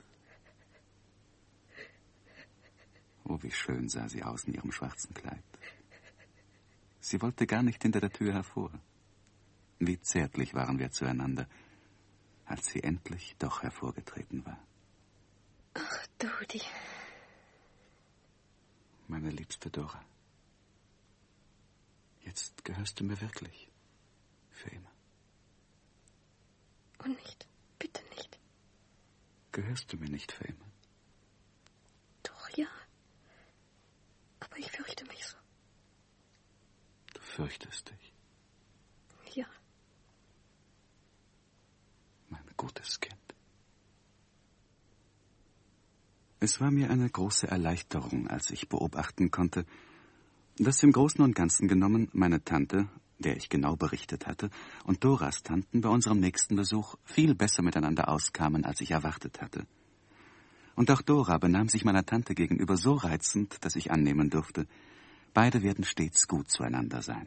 Oh, wie schön sah sie aus in ihrem schwarzen Kleid. Sie wollte gar nicht hinter der Tür hervor. Wie zärtlich waren wir zueinander, als sie endlich doch hervorgetreten war. Ach, Dodi. Meine liebste Dora, jetzt gehörst du mir wirklich. Für immer. Und nicht, bitte nicht. Gehörst du mir nicht für immer? Doch, ja. Aber ich fürchte mich so. Du fürchtest dich? Ja. Mein gutes Kind. Es war mir eine große Erleichterung, als ich beobachten konnte, dass im Großen und Ganzen genommen meine Tante, der ich genau berichtet hatte, und Doras Tanten bei unserem nächsten Besuch viel besser miteinander auskamen, als ich erwartet hatte. Und auch Dora benahm sich meiner Tante gegenüber so reizend, dass ich annehmen durfte, beide werden stets gut zueinander sein.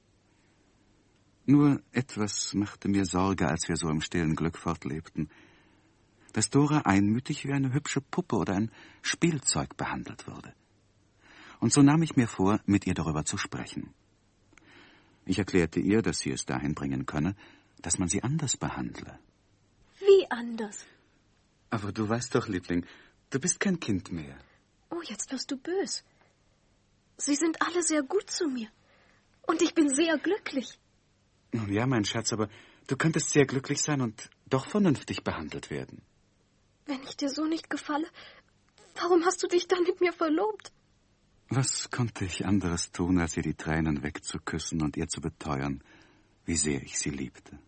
Nur etwas machte mir Sorge, als wir so im stillen Glück fortlebten, dass Dora einmütig wie eine hübsche Puppe oder ein Spielzeug behandelt würde. Und so nahm ich mir vor, mit ihr darüber zu sprechen. Ich erklärte ihr, dass sie es dahin bringen könne, dass man sie anders behandle. Wie anders? Aber du weißt doch, Liebling, du bist kein Kind mehr. Oh, jetzt wirst du bös. Sie sind alle sehr gut zu mir. Und ich bin sehr glücklich. Nun ja, mein Schatz, aber du könntest sehr glücklich sein und doch vernünftig behandelt werden. Wenn ich dir so nicht gefalle, warum hast du dich dann mit mir verlobt? Was konnte ich anderes tun, als ihr die Tränen wegzuküssen und ihr zu beteuern, wie sehr ich sie liebte?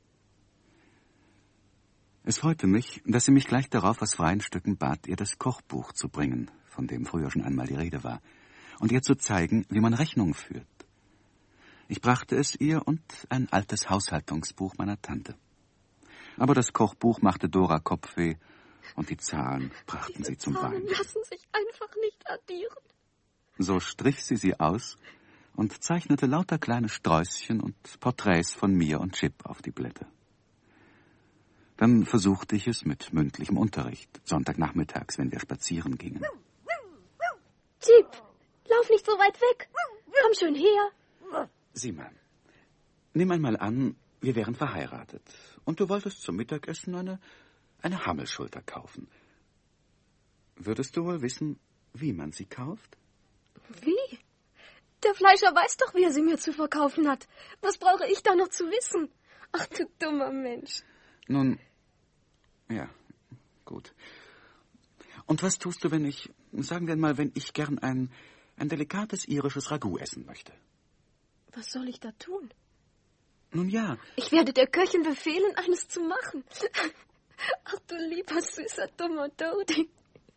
Es freute mich, dass sie mich gleich darauf aus freien Stücken bat, ihr das Kochbuch zu bringen, von dem früher schon einmal die Rede war, und ihr zu zeigen, wie man Rechnung führt. Ich brachte es ihr und ein altes Haushaltungsbuch meiner Tante. Aber das Kochbuch machte Dora Kopfweh und die Zahlen brachten Diese sie zum Zahlen Weinen. lassen sich einfach nicht addieren. So strich sie sie aus und zeichnete lauter kleine Sträußchen und Porträts von mir und Chip auf die Blätter. Dann versuchte ich es mit mündlichem Unterricht, Sonntagnachmittags, wenn wir spazieren gingen. Chip, lauf nicht so weit weg. Komm schön her. Sieh mal, nimm einmal an, wir wären verheiratet und du wolltest zum Mittagessen eine, eine Hammelschulter kaufen. Würdest du wohl wissen, wie man sie kauft? Wie? Der Fleischer weiß doch, wie er sie mir zu verkaufen hat. Was brauche ich da noch zu wissen? Ach, du dummer Mensch. Nun, ja, gut. Und was tust du, wenn ich, sagen wir mal, wenn ich gern ein, ein delikates irisches Ragout essen möchte? Was soll ich da tun? Nun ja. Ich werde der Köchin befehlen, eines zu machen. Ach, du lieber, süßer, dummer Dodi.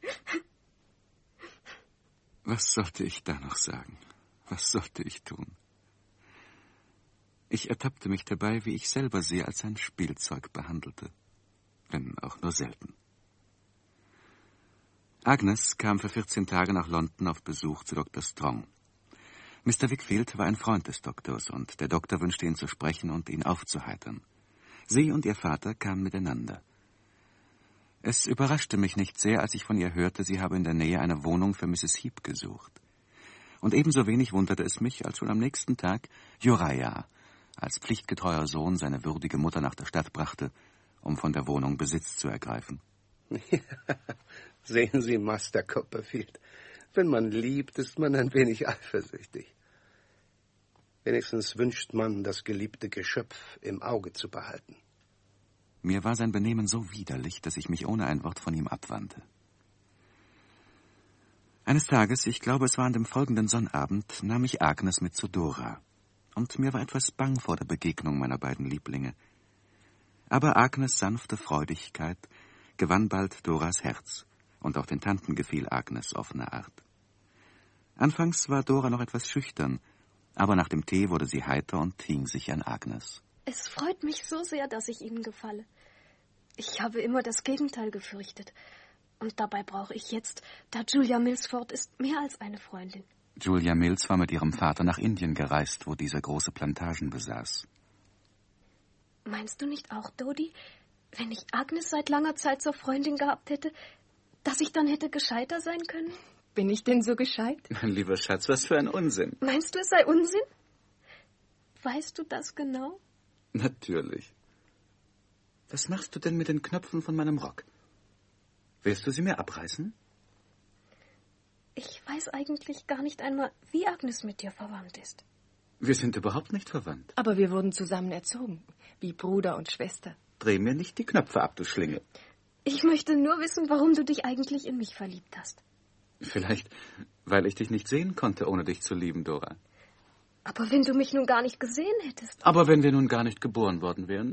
Was sollte ich da noch sagen? Was sollte ich tun? Ich ertappte mich dabei, wie ich selber sie als ein Spielzeug behandelte, wenn auch nur selten. Agnes kam für vierzehn Tage nach London auf Besuch zu Doktor Strong. Mister Wickfield war ein Freund des Doktors, und der Doktor wünschte ihn zu sprechen und ihn aufzuheitern. Sie und ihr Vater kamen miteinander. Es überraschte mich nicht sehr, als ich von ihr hörte, sie habe in der Nähe eine Wohnung für Misses Heep gesucht. Und ebenso wenig wunderte es mich, als schon am nächsten Tag Uriah als pflichtgetreuer Sohn seine würdige Mutter nach der Stadt brachte, um von der Wohnung Besitz zu ergreifen. Sehen Sie, Master Copperfield, wenn man liebt, ist man ein wenig eifersüchtig. Wenigstens wünscht man, das geliebte Geschöpf im Auge zu behalten. Mir war sein Benehmen so widerlich, dass ich mich ohne ein Wort von ihm abwandte. Eines Tages, ich glaube, es war an dem folgenden Sonnabend, nahm ich Agnes mit zu Dora. Und mir war etwas bang vor der Begegnung meiner beiden Lieblinge. Aber Agnes' sanfte Freudigkeit gewann bald Doras Herz, und auch den Tanten gefiel Agnes' offene Art. Anfangs war Dora noch etwas schüchtern, aber nach dem Tee wurde sie heiter und hing sich an Agnes. Es freut mich so sehr, dass ich Ihnen gefalle. Ich habe immer das Gegenteil gefürchtet. Und dabei brauche ich jetzt, da Julia Mills fort ist, mehr als eine Freundin. Julia Mills war mit ihrem Vater nach Indien gereist, wo dieser große Plantagen besaß. Meinst du nicht auch, Dodi, wenn ich Agnes seit langer Zeit zur Freundin gehabt hätte, dass ich dann hätte gescheiter sein können? Bin ich denn so gescheit? Mein lieber Schatz, was für ein Unsinn. Meinst du, es sei Unsinn? Weißt du das genau? Natürlich. Was machst du denn mit den Knöpfen von meinem Rock? Willst du sie mir abreißen? Ich weiß eigentlich gar nicht einmal, wie Agnes mit dir verwandt ist. Wir sind überhaupt nicht verwandt. Aber wir wurden zusammen erzogen, wie Bruder und Schwester. Dreh mir nicht die Knöpfe ab, du Schlinge. Ich möchte nur wissen, warum du dich eigentlich in mich verliebt hast. Vielleicht, weil ich dich nicht sehen konnte, ohne dich zu lieben, Dora. Aber wenn du mich nun gar nicht gesehen hättest. Aber wenn wir nun gar nicht geboren worden wären.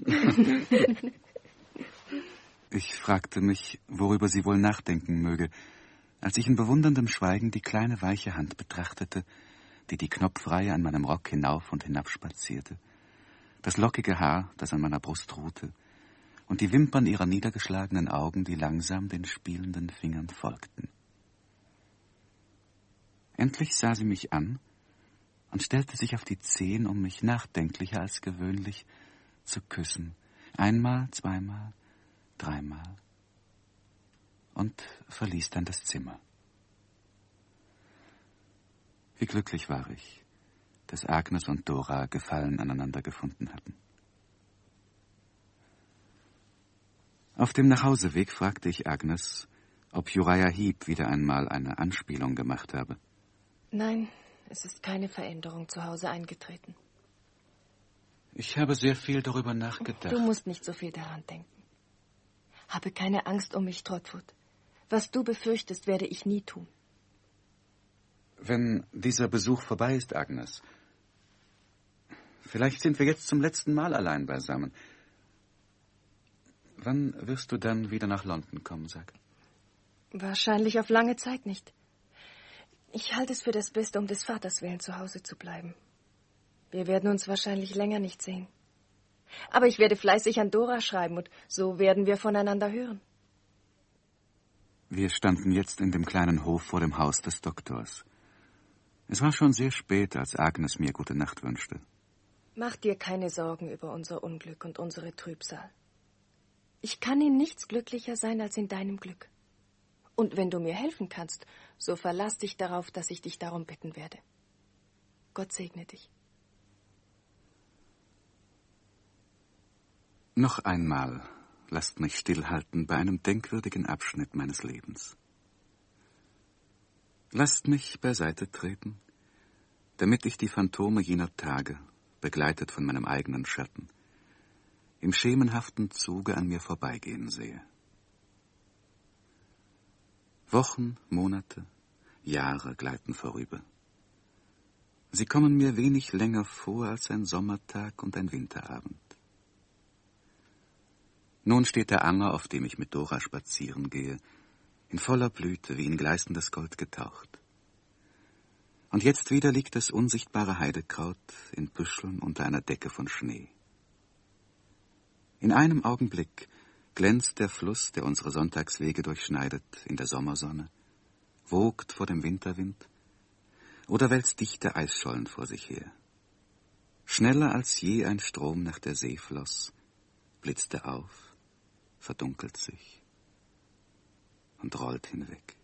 Ich fragte mich, worüber sie wohl nachdenken möge, als ich in bewunderndem Schweigen die kleine weiche Hand betrachtete, die die Knopfreihe an meinem Rock hinauf und hinab spazierte, das lockige Haar, das an meiner Brust ruhte, und die Wimpern ihrer niedergeschlagenen Augen, die langsam den spielenden Fingern folgten. Endlich sah sie mich an und stellte sich auf die Zehen, um mich nachdenklicher als gewöhnlich zu küssen. Einmal, zweimal, dreimal. Und verließ dann das Zimmer. Wie glücklich war ich, dass Agnes und Dora Gefallen aneinander gefunden hatten. Auf dem Nachhauseweg fragte ich Agnes, ob Uriah Heep wieder einmal eine Anspielung gemacht habe. Nein, es ist keine Veränderung zu Hause eingetreten. Ich habe sehr viel darüber nachgedacht. Du musst nicht so viel daran denken. Habe keine Angst um mich, Trotwood. Was du befürchtest, werde ich nie tun. Wenn dieser Besuch vorbei ist, Agnes, vielleicht sind wir jetzt zum letzten Mal allein beisammen. Wann wirst du dann wieder nach London kommen, sag? Wahrscheinlich auf lange Zeit nicht. Ich halte es für das Beste, um des Vaters willen zu Hause zu bleiben. Wir werden uns wahrscheinlich länger nicht sehen. Aber ich werde fleißig an Dora schreiben und so werden wir voneinander hören. Wir standen jetzt in dem kleinen Hof vor dem Haus des Doktors. Es war schon sehr spät, als Agnes mir gute Nacht wünschte. Mach dir keine Sorgen über unser Unglück und unsere Trübsal. Ich kann in nichts glücklicher sein als in deinem Glück. Und wenn du mir helfen kannst, so verlass dich darauf, dass ich dich darum bitten werde. Gott segne dich. Noch einmal lasst mich stillhalten bei einem denkwürdigen Abschnitt meines Lebens. Lasst mich beiseite treten, damit ich die Phantome jener Tage, begleitet von meinem eigenen Schatten, im schemenhaften Zuge an mir vorbeigehen sehe. Wochen, Monate, Jahre gleiten vorüber. Sie kommen mir wenig länger vor als ein Sommertag und ein Winterabend. Nun steht der Anger, auf dem ich mit Dora spazieren gehe, in voller Blüte, wie in gleißendes Gold getaucht. Und jetzt wieder liegt das unsichtbare Heidekraut in Büscheln unter einer Decke von Schnee. In einem Augenblick glänzt der Fluss, der unsere Sonntagswege durchschneidet, in der Sommersonne, wogt vor dem Winterwind oder wälzt dichte Eisschollen vor sich her. Schneller als je ein Strom nach der See floss, blitzt er auf, verdunkelt sich und rollt hinweg.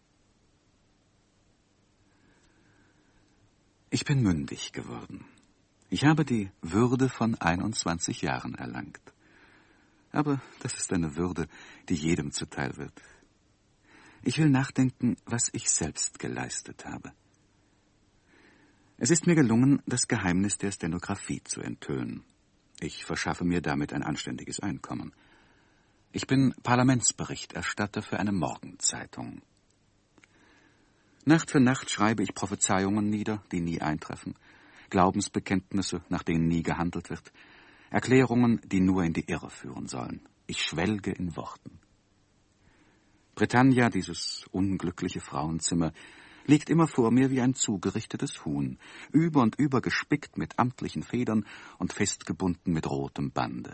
Ich bin mündig geworden. Ich habe die Würde von einundzwanzig Jahren erlangt. Aber das ist eine Würde, die jedem zuteil wird. Ich will nachdenken, was ich selbst geleistet habe. Es ist mir gelungen, das Geheimnis der Stenografie zu enthüllen. Ich verschaffe mir damit ein anständiges Einkommen. Ich bin Parlamentsberichterstatter für eine Morgenzeitung. Nacht für Nacht schreibe ich Prophezeiungen nieder, die nie eintreffen, Glaubensbekenntnisse, nach denen nie gehandelt wird, Erklärungen, die nur in die Irre führen sollen. Ich schwelge in Worten. Britannia, dieses unglückliche Frauenzimmer, liegt immer vor mir wie ein zugerichtetes Huhn, über und über gespickt mit amtlichen Federn und festgebunden mit rotem Bande.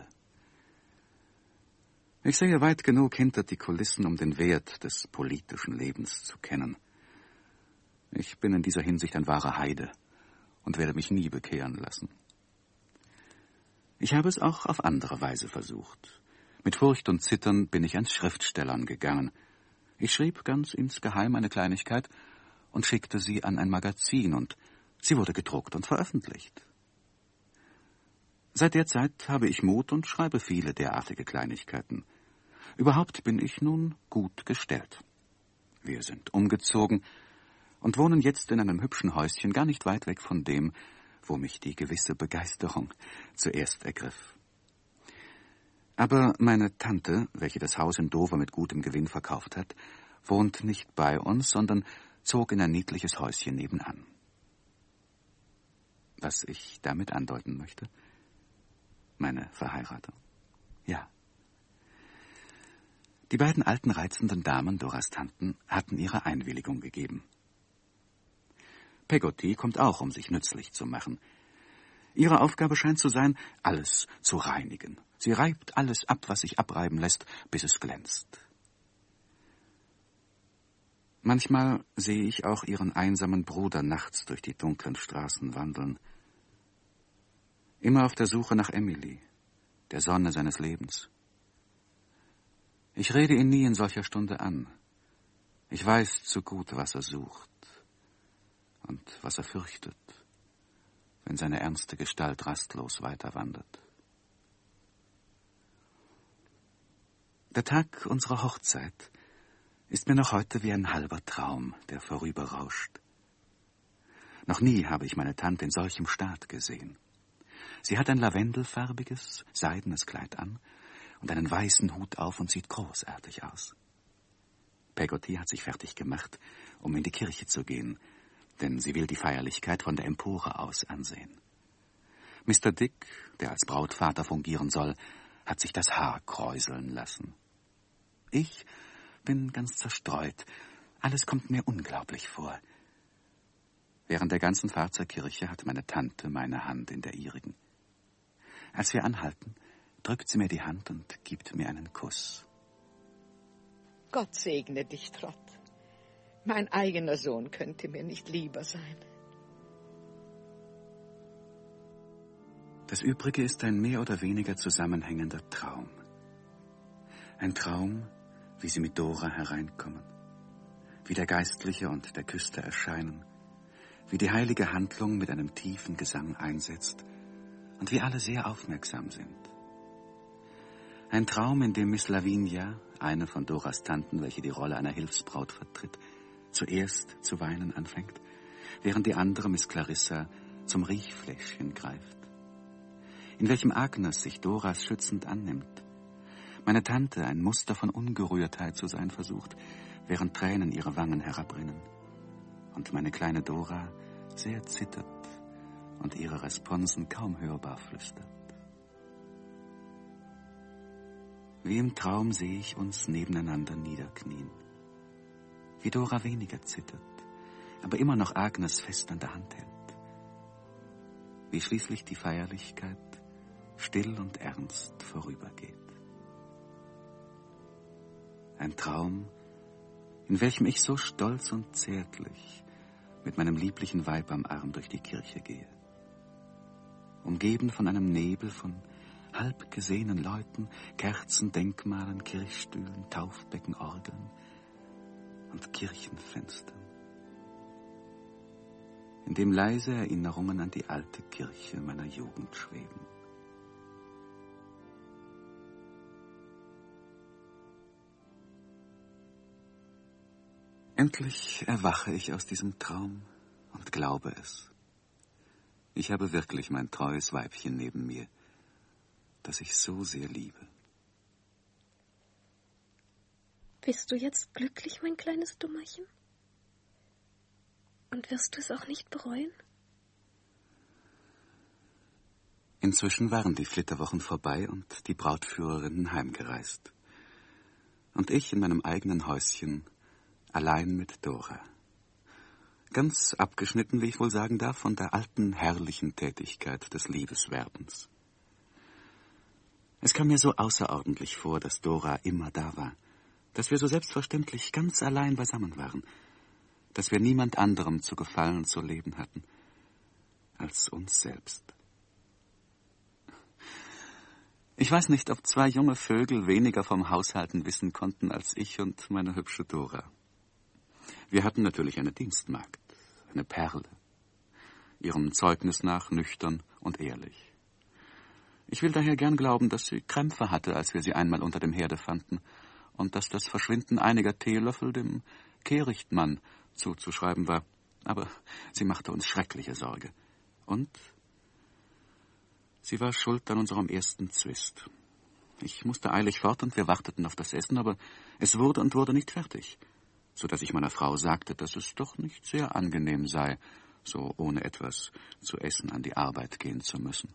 Ich sehe weit genug hinter die Kulissen, um den Wert des politischen Lebens zu kennen. Ich bin in dieser Hinsicht ein wahrer Heide und werde mich nie bekehren lassen. Ich habe es auch auf andere Weise versucht. Mit Furcht und Zittern bin ich ans Schriftstellern gegangen. Ich schrieb ganz insgeheim eine Kleinigkeit und schickte sie an ein Magazin, und sie wurde gedruckt und veröffentlicht. Seit der Zeit habe ich Mut und schreibe viele derartige Kleinigkeiten. Überhaupt bin ich nun gut gestellt. Wir sind umgezogen und wohnen jetzt in einem hübschen Häuschen gar nicht weit weg von dem, wo mich die gewisse Begeisterung zuerst ergriff. Aber meine Tante, welche das Haus in Dover mit gutem Gewinn verkauft hat, wohnt nicht bei uns, sondern zog in ein niedliches Häuschen nebenan. Was ich damit andeuten möchte? Meine Verheiratung. Ja. Die beiden alten reizenden Damen, Doras Tanten, hatten ihre Einwilligung gegeben. Peggotty kommt auch, um sich nützlich zu machen. Ihre Aufgabe scheint zu sein, alles zu reinigen. Sie reibt alles ab, was sich abreiben lässt, bis es glänzt. Manchmal sehe ich auch ihren einsamen Bruder nachts durch die dunklen Straßen wandeln. Immer auf der Suche nach Emily, der Sonne seines Lebens. Ich rede ihn nie in solcher Stunde an. Ich weiß zu gut, was er sucht und was er fürchtet, wenn seine ernste Gestalt rastlos weiterwandert. Der Tag unserer Hochzeit ist mir noch heute wie ein halber Traum, der vorüberrauscht. Noch nie habe ich meine Tante in solchem Staat gesehen. Sie hat ein lavendelfarbiges, seidenes Kleid an und einen weißen Hut auf und sieht großartig aus. Peggotty hat sich fertig gemacht, um in die Kirche zu gehen, denn sie will die Feierlichkeit von der Empore aus ansehen. Mister Dick, der als Brautvater fungieren soll, hat sich das Haar kräuseln lassen. Ich bin ganz zerstreut. Alles kommt mir unglaublich vor. Während der ganzen Fahrt zur Kirche hat meine Tante meine Hand in der ihrigen. Als wir anhalten, drückt sie mir die Hand und gibt mir einen Kuss. Gott segne dich, Trot. Mein eigener Sohn könnte mir nicht lieber sein. Das Übrige ist ein mehr oder weniger zusammenhängender Traum. Ein Traum, wie sie mit Dora hereinkommen, wie der Geistliche und der Küster erscheinen, wie die heilige Handlung mit einem tiefen Gesang einsetzt und wie alle sehr aufmerksam sind. Ein Traum, in dem Miss Lavinia, eine von Doras Tanten, welche die Rolle einer Hilfsbraut vertritt, zuerst zu weinen anfängt, während die andere, Miss Clarissa, zum Riechfläschchen greift. In welchem Agnes sich Doras schützend annimmt. Meine Tante ein Muster von Ungerührtheit zu sein versucht, während Tränen ihre Wangen herabrinnen. Und meine kleine Dora sehr zittert und ihre Responsen kaum hörbar flüstert. Wie im Traum sehe ich uns nebeneinander niederknien. Wie Dora weniger zittert, aber immer noch Agnes fest an der Hand hält. Wie schließlich die Feierlichkeit still und ernst vorübergeht. Ein Traum, in welchem ich so stolz und zärtlich mit meinem lieblichen Weib am Arm durch die Kirche gehe. Umgeben von einem Nebel von halb gesehenen Leuten, Kerzen, Denkmalen, Kirchstühlen, Taufbecken, Orgeln und Kirchenfenstern, in dem leise Erinnerungen an die alte Kirche meiner Jugend schweben. Endlich erwache ich aus diesem Traum und glaube es. Ich habe wirklich mein treues Weibchen neben mir, das ich so sehr liebe. Bist du jetzt glücklich, mein kleines Dummerchen? Und wirst du es auch nicht bereuen? Inzwischen waren die Flitterwochen vorbei und die Brautführerinnen heimgereist. Und ich in meinem eigenen Häuschen, allein mit Dora. Ganz abgeschnitten, wie ich wohl sagen darf, von der alten, herrlichen Tätigkeit des Liebeswerdens. Es kam mir so außerordentlich vor, dass Dora immer da war, dass wir so selbstverständlich ganz allein beisammen waren, dass wir niemand anderem zu gefallen und zu leben hatten, als uns selbst. Ich weiß nicht, ob zwei junge Vögel weniger vom Haushalten wissen konnten als ich und meine hübsche Dora. Wir hatten natürlich eine Dienstmagd, eine Perle, ihrem Zeugnis nach nüchtern und ehrlich. Ich will daher gern glauben, dass sie Krämpfe hatte, als wir sie einmal unter dem Herde fanden, und dass das Verschwinden einiger Teelöffel dem Kehrichtmann zuzuschreiben war. Aber sie machte uns schreckliche Sorge. Und sie war schuld an unserem ersten Zwist. Ich musste eilig fort und wir warteten auf das Essen, aber es wurde und wurde nicht fertig, so dass ich meiner Frau sagte, dass es doch nicht sehr angenehm sei, so ohne etwas zu essen an die Arbeit gehen zu müssen.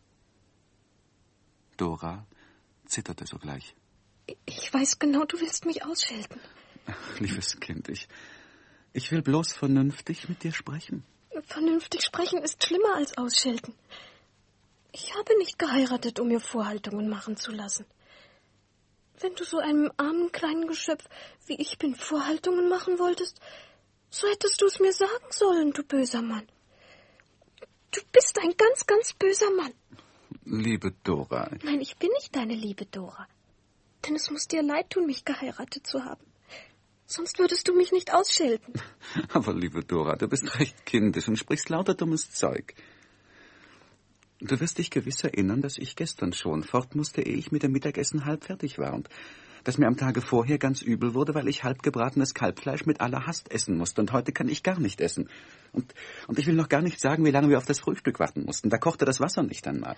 Dora zitterte sogleich. Ich weiß genau, du willst mich ausschelten. Ach, liebes Kind, ich, ich will bloß vernünftig mit dir sprechen. Vernünftig sprechen ist schlimmer als ausschelten. Ich habe nicht geheiratet, um mir Vorhaltungen machen zu lassen. Wenn du so einem armen kleinen Geschöpf wie ich bin Vorhaltungen machen wolltest, so hättest du es mir sagen sollen, du böser Mann. Du bist ein ganz, ganz böser Mann. Liebe Dora. Nein, ich bin nicht deine liebe Dora. Denn es muss dir leid tun, mich geheiratet zu haben. Sonst würdest du mich nicht ausschelten. Aber liebe Dora, du bist recht kindisch und sprichst lauter dummes Zeug. Du wirst dich gewiss erinnern, dass ich gestern schon fort musste, ehe ich mit dem Mittagessen halb fertig war und dass mir am Tage vorher ganz übel wurde, weil ich halb gebratenes Kalbfleisch mit aller Hast essen musste und heute kann ich gar nicht essen. Und, und ich will noch gar nicht sagen, wie lange wir auf das Frühstück warten mussten. Da kochte das Wasser nicht einmal.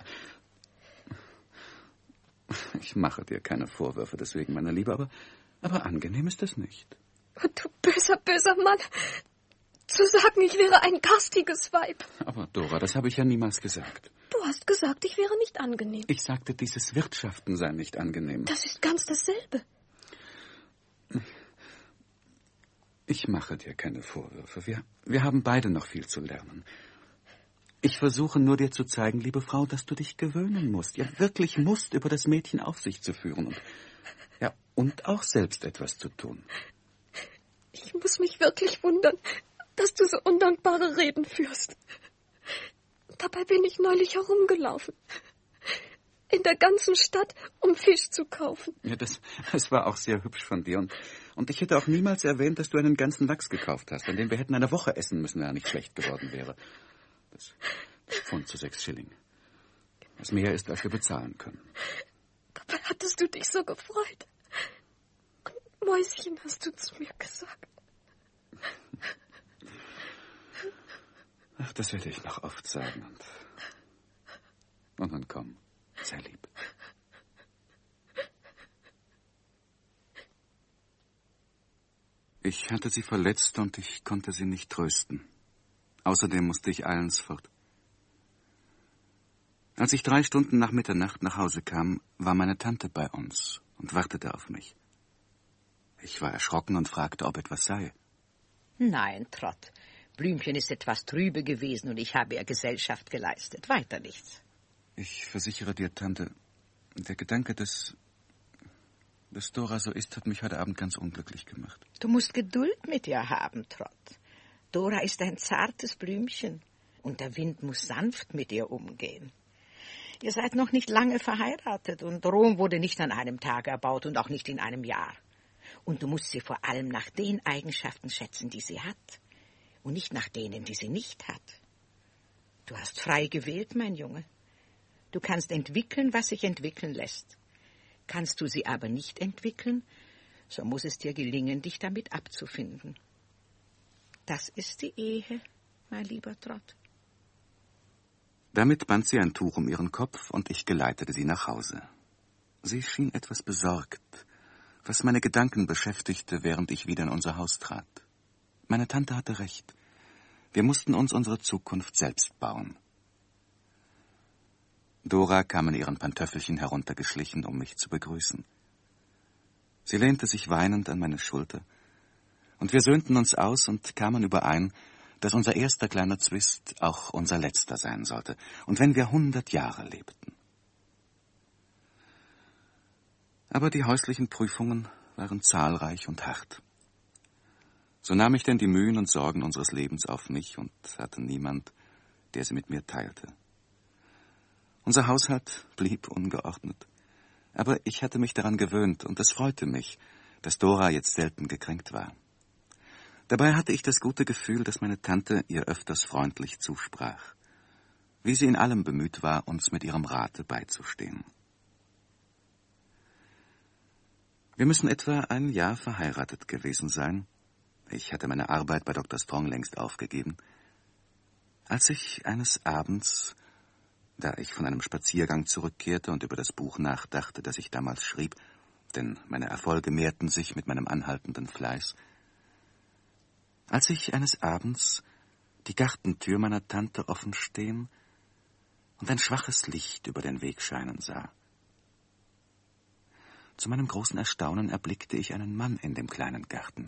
Ich mache dir keine Vorwürfe deswegen, meine Liebe, aber, aber angenehm ist es nicht. Oh, du böser, böser Mann. Zu sagen, ich wäre ein garstiges Weib. Aber Dora, das habe ich ja niemals gesagt. Du hast gesagt, ich wäre nicht angenehm. Ich sagte, dieses Wirtschaften sei nicht angenehm. Das ist ganz dasselbe. Ich mache dir keine Vorwürfe. Wir, wir haben beide noch viel zu lernen. Ich versuche nur dir zu zeigen, liebe Frau, dass du dich gewöhnen musst. Ja, wirklich musst, über das Mädchen Aufsicht zu führen. Und, ja, und auch selbst etwas zu tun. Ich muss mich wirklich wundern, dass du so undankbare Reden führst. Dabei bin ich neulich herumgelaufen. In der ganzen Stadt, um Fisch zu kaufen. Ja, das, das war auch sehr hübsch von dir. Und, und ich hätte auch niemals erwähnt, dass du einen ganzen Lachs gekauft hast, an dem wir hätten eine Woche essen müssen, wenn er nicht schlecht geworden wäre. Das, das Pfund zu sechs Schilling. Was mehr ist, als wir bezahlen können. Dabei hattest du dich so gefreut. Und Mäuschen hast du zu mir gesagt. Ach, das werde ich noch oft sagen. Und, und dann komm, sei lieb. Ich hatte sie verletzt und ich konnte sie nicht trösten. Außerdem musste ich eilends fort. Als ich drei Stunden nach Mitternacht nach Hause kam, war meine Tante bei uns und wartete auf mich. Ich war erschrocken und fragte, ob etwas sei. Nein, Trott. Blümchen ist etwas trübe gewesen und ich habe ihr Gesellschaft geleistet. Weiter nichts. Ich versichere dir, Tante, der Gedanke, dass, dass Dora so ist, hat mich heute Abend ganz unglücklich gemacht. Du musst Geduld mit ihr haben, Trott. Dora ist ein zartes Blümchen und der Wind muss sanft mit ihr umgehen. Ihr seid noch nicht lange verheiratet und Rom wurde nicht an einem Tag erbaut und auch nicht in einem Jahr. Und du musst sie vor allem nach den Eigenschaften schätzen, die sie hat. Und nicht nach denen, die sie nicht hat. Du hast frei gewählt, mein Junge. Du kannst entwickeln, was sich entwickeln lässt. Kannst du sie aber nicht entwickeln, so muss es dir gelingen, dich damit abzufinden. Das ist die Ehe, mein lieber Trott. Damit band sie ein Tuch um ihren Kopf und ich geleitete sie nach Hause. Sie schien etwas besorgt, was meine Gedanken beschäftigte, während ich wieder in unser Haus trat. Meine Tante hatte recht. Wir mussten uns unsere Zukunft selbst bauen. Dora kam in ihren Pantöffelchen heruntergeschlichen, um mich zu begrüßen. Sie lehnte sich weinend an meine Schulter, und wir söhnten uns aus und kamen überein, dass unser erster kleiner Zwist auch unser letzter sein sollte, und wenn wir hundert Jahre lebten. Aber die häuslichen Prüfungen waren zahlreich und hart. So nahm ich denn die Mühen und Sorgen unseres Lebens auf mich und hatte niemand, der sie mit mir teilte. Unser Haushalt blieb ungeordnet. Aber ich hatte mich daran gewöhnt, und es freute mich, dass Dora jetzt selten gekränkt war. Dabei hatte ich das gute Gefühl, dass meine Tante ihr öfters freundlich zusprach, wie sie in allem bemüht war, uns mit ihrem Rate beizustehen. Wir müssen etwa ein Jahr verheiratet gewesen sein. Ich hatte meine Arbeit bei Doktor Strong längst aufgegeben, als ich eines Abends, da ich von einem Spaziergang zurückkehrte und über das Buch nachdachte, das ich damals schrieb, denn meine Erfolge mehrten sich mit meinem anhaltenden Fleiß, als ich eines Abends die Gartentür meiner Tante offen stehen und ein schwaches Licht über den Weg scheinen sah. Zu meinem großen Erstaunen erblickte ich einen Mann in dem kleinen Garten.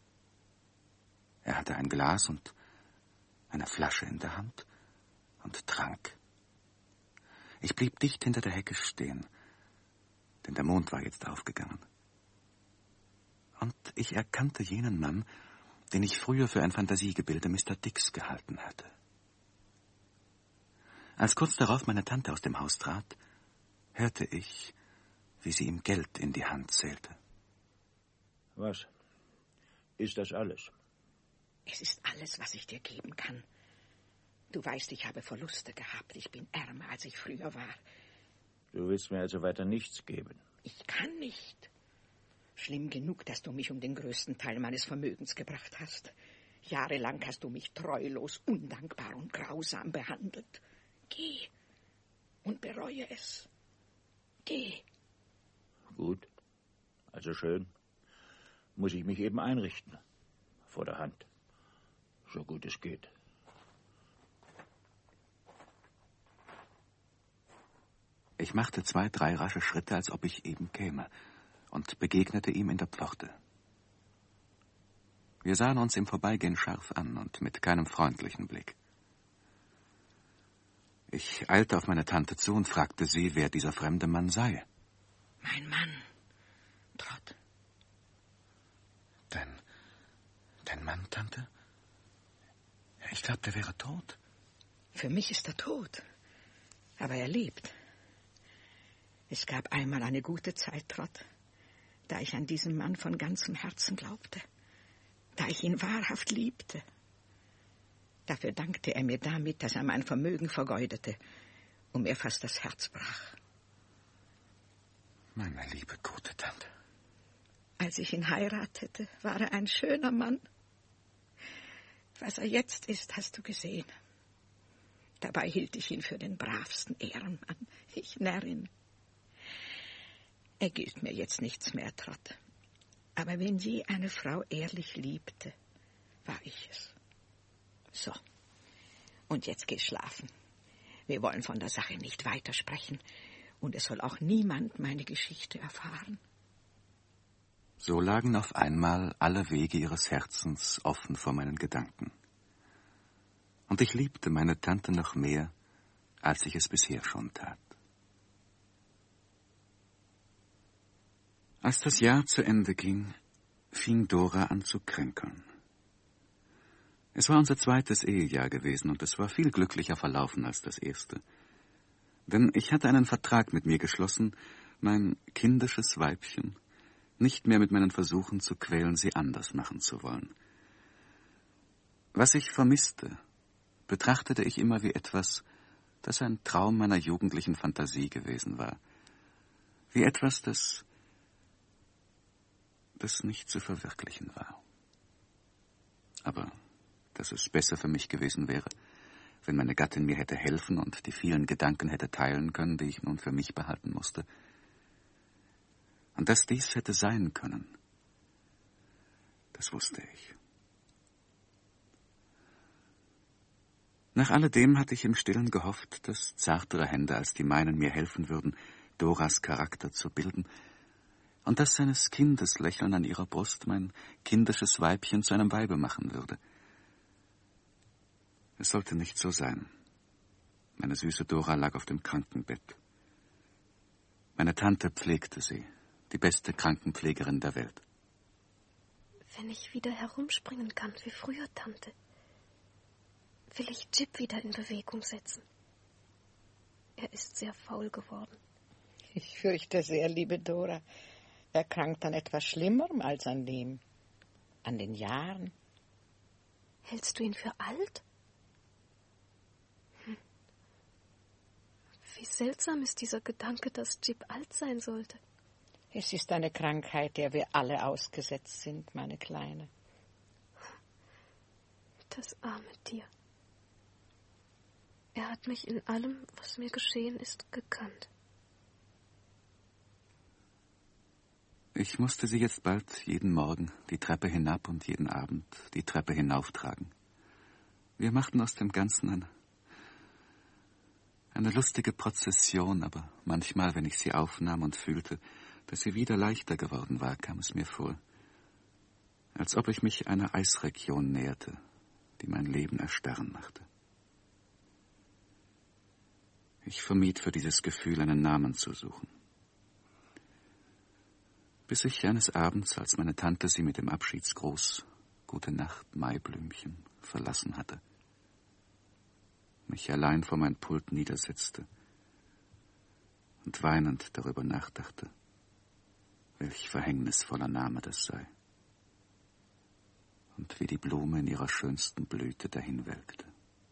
Er hatte ein Glas und eine Flasche in der Hand und trank. Ich blieb dicht hinter der Hecke stehen, denn der Mond war jetzt aufgegangen. Und ich erkannte jenen Mann, den ich früher für ein Fantasiegebilde Mister Dix gehalten hatte. Als kurz darauf meine Tante aus dem Haus trat, hörte ich, wie sie ihm Geld in die Hand zählte. Was? Ist das alles? Es ist alles, was ich dir geben kann. Du weißt, ich habe Verluste gehabt. Ich bin ärmer, als ich früher war. Du willst mir also weiter nichts geben? Ich kann nicht. Schlimm genug, dass du mich um den größten Teil meines Vermögens gebracht hast. Jahrelang hast du mich treulos, undankbar und grausam behandelt. Geh und bereue es. Geh. Gut, also schön. Muss ich mich eben einrichten. Vor der Hand. So gut es geht. Ich machte zwei, drei rasche Schritte, als ob ich eben käme, und begegnete ihm in der Pforte. Wir sahen uns im Vorbeigehen scharf an und mit keinem freundlichen Blick. Ich eilte auf meine Tante zu und fragte sie, wer dieser fremde Mann sei. Mein Mann, Trott. Dein, dein Mann, Tante? Ich glaubte, er wäre tot. Für mich ist er tot, aber er lebt. Es gab einmal eine gute Zeit, Trott, da ich an diesen Mann von ganzem Herzen glaubte, da ich ihn wahrhaft liebte. Dafür dankte er mir damit, dass er mein Vermögen vergeudete und mir fast das Herz brach. Meine liebe, gute Tante. Als ich ihn heiratete, war er ein schöner Mann. Was er jetzt ist, hast du gesehen. Dabei hielt ich ihn für den bravsten Ehrenmann. Ich Närrin. Er gilt mir jetzt nichts mehr, Trott. Aber wenn je eine Frau ehrlich liebte, war ich es. So, und jetzt geh schlafen. Wir wollen von der Sache nicht weitersprechen, und es soll auch niemand meine Geschichte erfahren. So lagen auf einmal alle Wege ihres Herzens offen vor meinen Gedanken. Und ich liebte meine Tante noch mehr, als ich es bisher schon tat. Als das Jahr zu Ende ging, fing Dora an zu kränkeln. Es war unser zweites Ehejahr gewesen und es war viel glücklicher verlaufen als das erste. Denn ich hatte einen Vertrag mit mir geschlossen, mein kindisches Weibchen nicht mehr mit meinen Versuchen zu quälen, sie anders machen zu wollen. Was ich vermisste, betrachtete ich immer wie etwas, das ein Traum meiner jugendlichen Fantasie gewesen war. Wie etwas, das, das nicht zu verwirklichen war. Aber dass es besser für mich gewesen wäre, wenn meine Gattin mir hätte helfen und die vielen Gedanken hätte teilen können, die ich nun für mich behalten musste. Und dass dies hätte sein können, das wusste ich. Nach alledem hatte ich im Stillen gehofft, dass zartere Hände als die meinen mir helfen würden, Doras Charakter zu bilden, und dass seines Kindes Lächeln an ihrer Brust mein kindisches Weibchen zu einem Weibe machen würde. Es sollte nicht so sein. Meine süße Dora lag auf dem Krankenbett. Meine Tante pflegte sie, die beste Krankenpflegerin der Welt. Wenn ich wieder herumspringen kann wie früher, Tante, will ich Jip wieder in Bewegung setzen. Er ist sehr faul geworden. Ich fürchte sehr, liebe Dora. Er krankt an etwas Schlimmerem als an dem. An den Jahren. Hältst du ihn für alt? Hm. Wie seltsam ist dieser Gedanke, dass Jip alt sein sollte. Es ist eine Krankheit, der wir alle ausgesetzt sind, meine Kleine. Das arme Tier. Er hat mich in allem, was mir geschehen ist, gekannt. Ich musste sie jetzt bald jeden Morgen die Treppe hinab und jeden Abend die Treppe hinauftragen. Wir machten aus dem Ganzen eine, eine lustige Prozession, aber manchmal, wenn ich sie aufnahm und fühlte, dass sie wieder leichter geworden war, kam es mir vor, als ob ich mich einer Eisregion näherte, die mein Leben erstarren machte. Ich vermied für dieses Gefühl einen Namen zu suchen. Bis ich eines Abends, als meine Tante sie mit dem Abschiedsgruß »Gute Nacht, Maiblümchen« verlassen hatte, mich allein vor mein Pult niedersetzte und weinend darüber nachdachte, welch verhängnisvoller Name das sei und wie die Blume in ihrer schönsten Blüte dahinwelkte.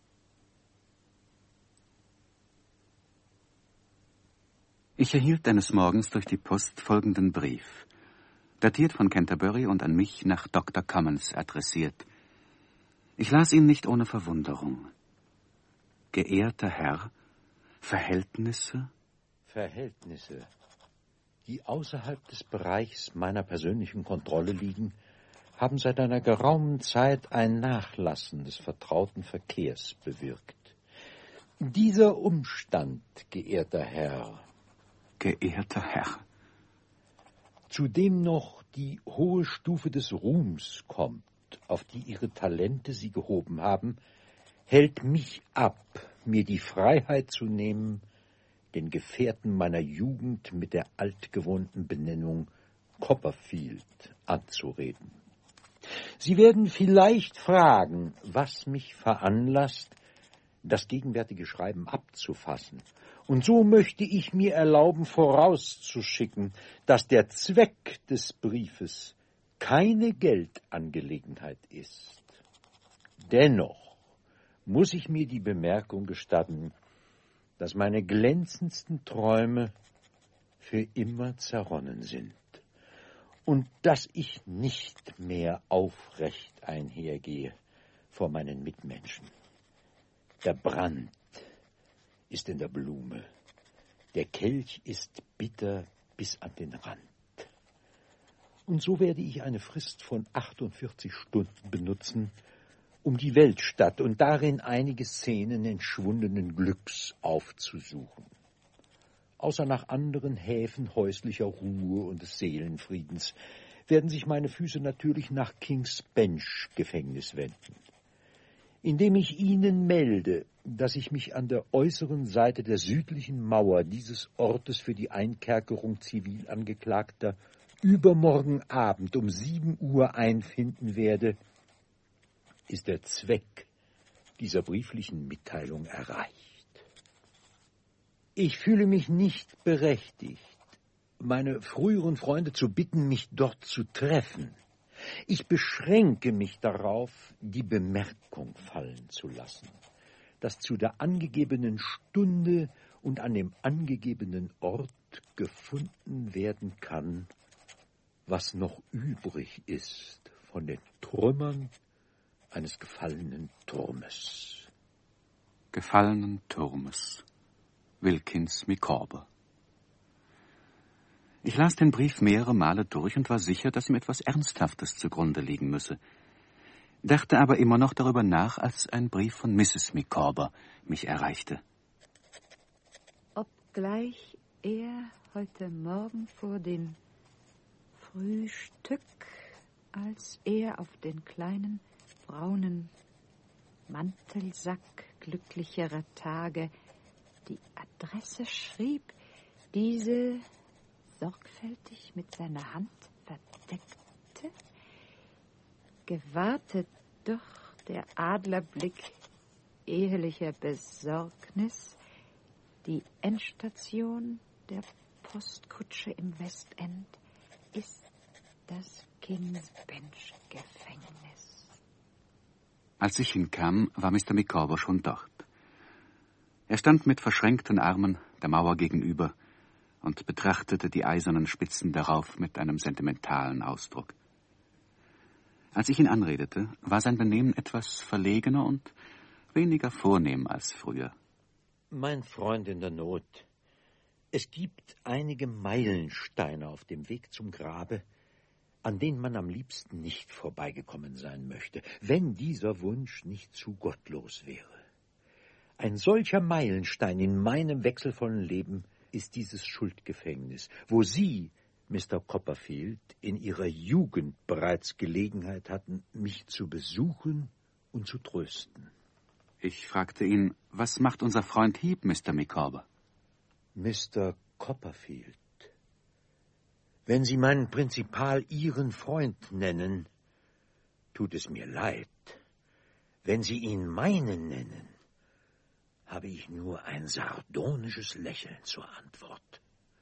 Ich erhielt eines Morgens durch die Post folgenden Brief, datiert von Canterbury und an mich nach Doktor Commons adressiert. Ich las ihn nicht ohne Verwunderung. Geehrter Herr, Verhältnisse? Verhältnisse, die außerhalb des Bereichs meiner persönlichen Kontrolle liegen, haben seit einer geraumen Zeit ein Nachlassen des vertrauten Verkehrs bewirkt. Dieser Umstand, geehrter Herr, Geehrter Herr, zu dem noch die hohe Stufe des Ruhms kommt, auf die Ihre Talente Sie gehoben haben, hält mich ab, mir die Freiheit zu nehmen, den Gefährten meiner Jugend mit der altgewohnten Benennung Copperfield anzureden. Sie werden vielleicht fragen, was mich veranlasst, das gegenwärtige Schreiben abzufassen. Und so möchte ich mir erlauben, vorauszuschicken, dass der Zweck des Briefes keine Geldangelegenheit ist. Dennoch muss ich mir die Bemerkung gestatten, dass meine glänzendsten Träume für immer zerronnen sind und dass ich nicht mehr aufrecht einhergehe vor meinen Mitmenschen. Der Brand ist in der Blume, der Kelch ist bitter bis an den Rand. Und so werde ich eine Frist von achtundvierzig Stunden benutzen, um die Weltstadt und darin einige Szenen entschwundenen Glücks aufzusuchen. Außer nach anderen Häfen häuslicher Ruhe und des Seelenfriedens werden sich meine Füße natürlich nach King's Bench Gefängnis wenden. Indem ich Ihnen melde, dass ich mich an der äußeren Seite der südlichen Mauer dieses Ortes für die Einkerkerung Zivilangeklagter übermorgen Abend um sieben Uhr einfinden werde, ist der Zweck dieser brieflichen Mitteilung erreicht. Ich fühle mich nicht berechtigt, meine früheren Freunde zu bitten, mich dort zu treffen. Ich beschränke mich darauf, die Bemerkung fallen zu lassen, dass zu der angegebenen Stunde und an dem angegebenen Ort gefunden werden kann, was noch übrig ist von den Trümmern eines gefallenen Turmes. Gefallenen Turmes. Wilkins Micawber. Ich las den Brief mehrere Male durch und war sicher, dass ihm etwas Ernsthaftes zugrunde liegen müsse, dachte aber immer noch darüber nach, als ein Brief von Misses Micawber mich erreichte. Obgleich er heute Morgen vor dem Frühstück, als er auf den kleinen braunen Mantelsack glücklicherer Tage die Adresse schrieb, diese sorgfältig mit seiner Hand verdeckte, gewahrte doch der Adlerblick ehelicher Besorgnis die Endstation der Postkutsche im Westend ist das King's Bench Gefängnis. Als ich hinkam, war Mister Micawber schon dort. Er stand mit verschränkten Armen der Mauer gegenüber und betrachtete die eisernen Spitzen darauf mit einem sentimentalen Ausdruck. Als ich ihn anredete, war sein Benehmen etwas verlegener und weniger vornehm als früher. Mein Freund in der Not, es gibt einige Meilensteine auf dem Weg zum Grabe, an denen man am liebsten nicht vorbeigekommen sein möchte, wenn dieser Wunsch nicht zu gottlos wäre. Ein solcher Meilenstein in meinem wechselvollen Leben ist dieses Schuldgefängnis, wo Sie, Mister Copperfield, in Ihrer Jugend bereits Gelegenheit hatten, mich zu besuchen und zu trösten. Ich fragte ihn, was macht unser Freund Heep, Mister Micawber? Mister Copperfield, wenn Sie meinen Prinzipal Ihren Freund nennen, tut es mir leid. Wenn Sie ihn meinen nennen, habe ich nur ein sardonisches Lächeln zur Antwort.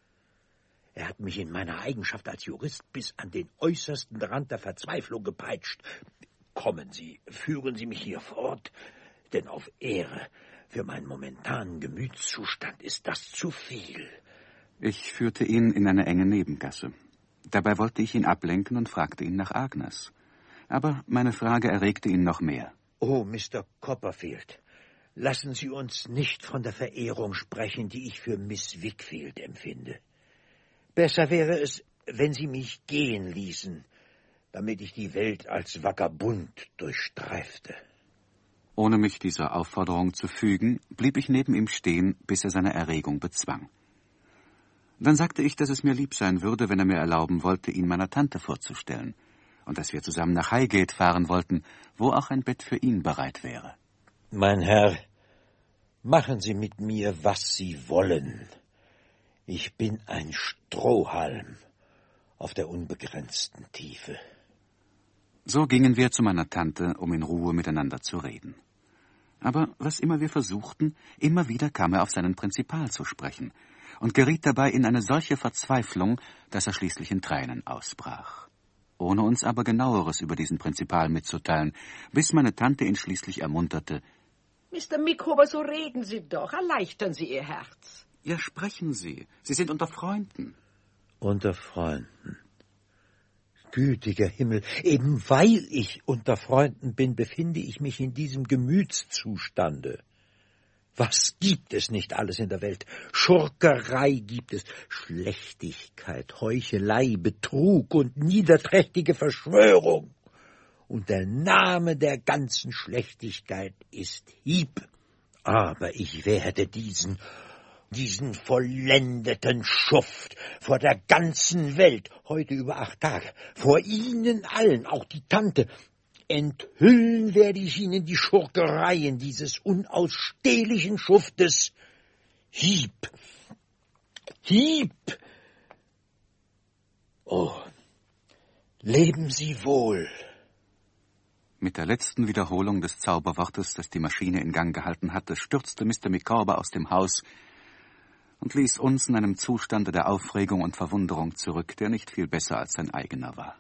Er hat mich in meiner Eigenschaft als Jurist bis an den äußersten Rand der Verzweiflung gepeitscht. Kommen Sie, führen Sie mich hier fort, denn auf Ehre, für meinen momentanen Gemütszustand ist das zu viel. Ich führte ihn in eine enge Nebengasse. Dabei wollte ich ihn ablenken und fragte ihn nach Agnes. Aber meine Frage erregte ihn noch mehr. Oh, Mister Copperfield, lassen Sie uns nicht von der Verehrung sprechen, die ich für Miss Wickfield empfinde. Besser wäre es, wenn Sie mich gehen ließen, damit ich die Welt als Vagabund durchstreifte. Ohne mich dieser Aufforderung zu fügen, blieb ich neben ihm stehen, bis er seine Erregung bezwang. Dann sagte ich, dass es mir lieb sein würde, wenn er mir erlauben wollte, ihn meiner Tante vorzustellen, und dass wir zusammen nach Highgate fahren wollten, wo auch ein Bett für ihn bereit wäre. Mein Herr, machen Sie mit mir, was Sie wollen. Ich bin ein Strohhalm auf der unbegrenzten Tiefe. So gingen wir zu meiner Tante, um in Ruhe miteinander zu reden. Aber was immer wir versuchten, immer wieder kam er auf seinen Prinzipal zu sprechen und geriet dabei in eine solche Verzweiflung, dass er schließlich in Tränen ausbrach. Ohne uns aber Genaueres über diesen Prinzipal mitzuteilen, bis meine Tante ihn schließlich ermunterte. Mister Micawber, so reden Sie doch, erleichtern Sie Ihr Herz. Ja, sprechen Sie. Sie sind unter Freunden. Unter Freunden. Gütiger Himmel, eben weil ich unter Freunden bin, befinde ich mich in diesem Gemütszustande. Was gibt es nicht alles in der Welt? Schurkerei gibt es, Schlechtigkeit, Heuchelei, Betrug und niederträchtige Verschwörung. Und der Name der ganzen Schlechtigkeit ist Heep. Aber ich werde diesen diesen vollendeten Schuft vor der ganzen Welt, heute über acht Tage, vor Ihnen allen, auch die Tante, enthüllen werde ich Ihnen die Schurkereien dieses unausstehlichen Schuftes. Heep! Heep! Oh, leben Sie wohl! Mit der letzten Wiederholung des Zauberwortes, das die Maschine in Gang gehalten hatte, stürzte Mister Micawber aus dem Haus und ließ uns in einem Zustande der Aufregung und Verwunderung zurück, der nicht viel besser als sein eigener war.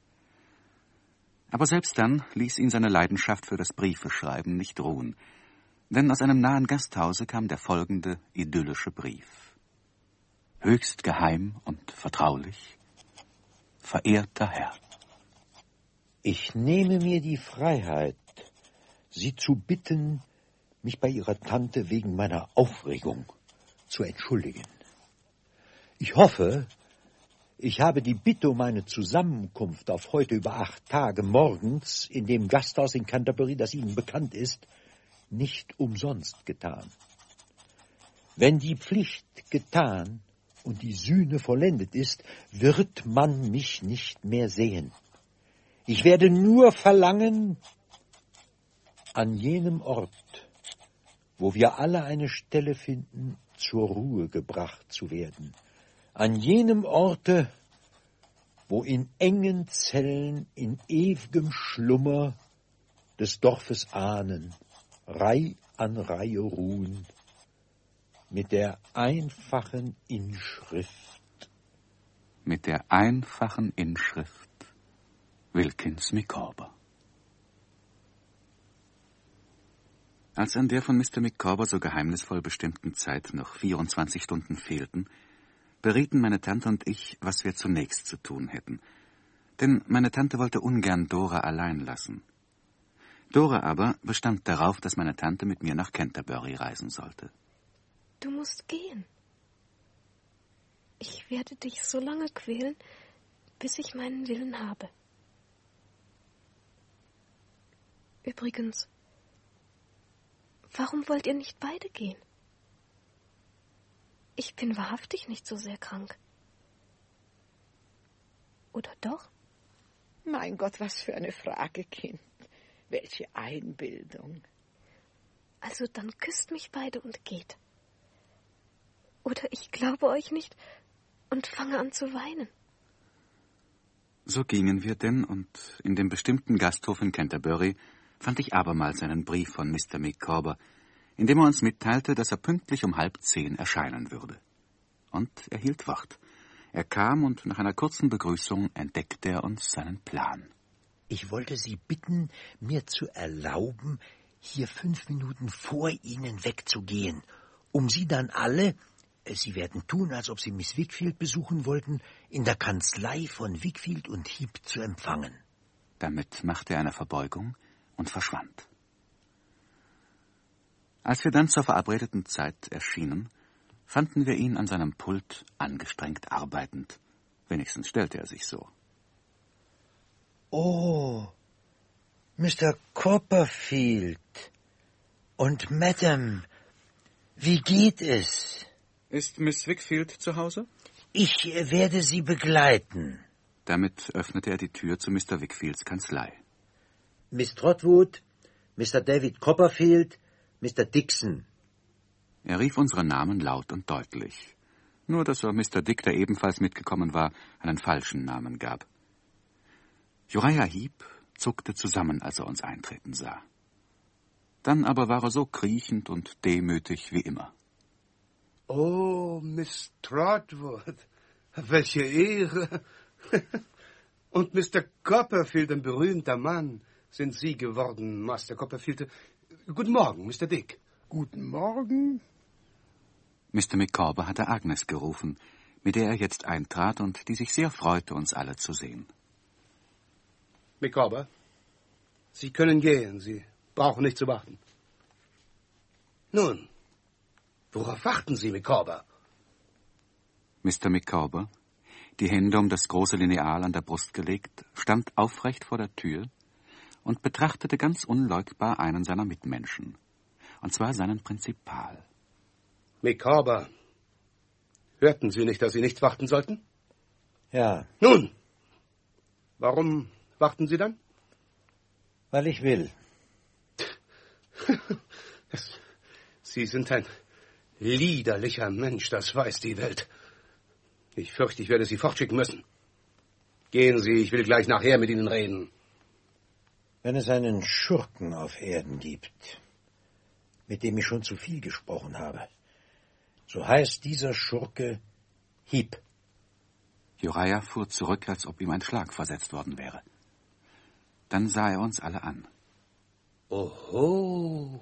Aber selbst dann ließ ihn seine Leidenschaft für das Briefeschreiben nicht ruhen, denn aus einem nahen Gasthause kam der folgende idyllische Brief. Höchst geheim und vertraulich, verehrter Herr. Ich nehme mir die Freiheit, Sie zu bitten, mich bei Ihrer Tante wegen meiner Aufregung zu entschuldigen. Ich hoffe, ich habe die Bitte um eine Zusammenkunft auf heute über acht Tage morgens in dem Gasthaus in Canterbury, das Ihnen bekannt ist, nicht umsonst getan. Wenn die Pflicht getan und die Sühne vollendet ist, wird man mich nicht mehr sehen. Ich werde nur verlangen, an jenem Ort, wo wir alle eine Stelle finden, zur Ruhe gebracht zu werden. An jenem Orte, wo in engen Zellen in ewigem Schlummer des Dorfes Ahnen Reih an Reihe ruhen, mit der einfachen Inschrift mit der einfachen Inschrift Wilkins Micawber. Als an der von Mister Micawber so geheimnisvoll bestimmten Zeit noch vierundzwanzig Stunden fehlten, berieten meine Tante und ich, was wir zunächst zu tun hätten. Denn meine Tante wollte ungern Dora allein lassen. Dora aber bestand darauf, dass meine Tante mit mir nach Canterbury reisen sollte. Du musst gehen. Ich werde dich so lange quälen, bis ich meinen Willen habe. Übrigens, warum wollt ihr nicht beide gehen? Ich bin wahrhaftig nicht so sehr krank. Oder doch? Mein Gott, was für eine Frage, Kind. Welche Einbildung. Also dann küsst mich beide und geht. Oder ich glaube euch nicht und fange an zu weinen. So gingen wir denn, und in dem bestimmten Gasthof in Canterbury fand ich abermals einen Brief von Mister Micawber, in dem er uns mitteilte, dass er pünktlich um halb zehn erscheinen würde. Und er hielt Wort. Er kam, und nach einer kurzen Begrüßung entdeckte er uns seinen Plan. Ich wollte Sie bitten, mir zu erlauben, hier fünf Minuten vor Ihnen wegzugehen, um Sie dann alle, Sie werden tun, als ob Sie Miss Wickfield besuchen wollten, in der Kanzlei von Wickfield und Heep zu empfangen. Damit machte er eine Verbeugung und verschwand. Als wir dann zur verabredeten Zeit erschienen, fanden wir ihn an seinem Pult angestrengt arbeitend. Wenigstens stellte er sich so. Oh, Mister Copperfield und Madame, wie geht es? Ist Miss Wickfield zu Hause? Ich werde Sie begleiten. Damit öffnete er die Tür zu Mister Wickfields Kanzlei. Miss Trotwood, Mister David Copperfield, Mister Dixon. Er rief unsere Namen laut und deutlich. Nur, dass er Mister Dick, der ebenfalls mitgekommen war, einen falschen Namen gab. Uriah Heep zuckte zusammen, als er uns eintreten sah. Dann aber war er so kriechend und demütig wie immer. Oh, Miss Trotwood, welche Ehre! Und Mister Copperfield, ein berühmter Mann, sind Sie geworden, Master Copperfield. Guten Morgen, Mister Dick. Guten Morgen. Mister Micawber hatte Agnes gerufen, mit der er jetzt eintrat und die sich sehr freute, uns alle zu sehen. Micawber, Sie können gehen, Sie brauchen nicht zu warten. Nun, worauf warten Sie, Micawber? Mister Micawber, die Hände um das große Lineal an der Brust gelegt, stand aufrecht vor der Tür und betrachtete ganz unleugbar einen seiner Mitmenschen, und zwar seinen Prinzipal. Micawber, hörten Sie nicht, dass Sie nicht warten sollten? Ja. Nun, warum warten Sie dann? Weil ich will. Sie sind ein liederlicher Mensch, das weiß die Welt. Ich fürchte, ich werde Sie fortschicken müssen. Gehen Sie, ich will gleich nachher mit Ihnen reden. Wenn es einen Schurken auf Erden gibt, mit dem ich schon zu viel gesprochen habe, so heißt dieser Schurke Heep. Uriah fuhr zurück, als ob ihm ein Schlag versetzt worden wäre. Dann sah er uns alle an. Oho.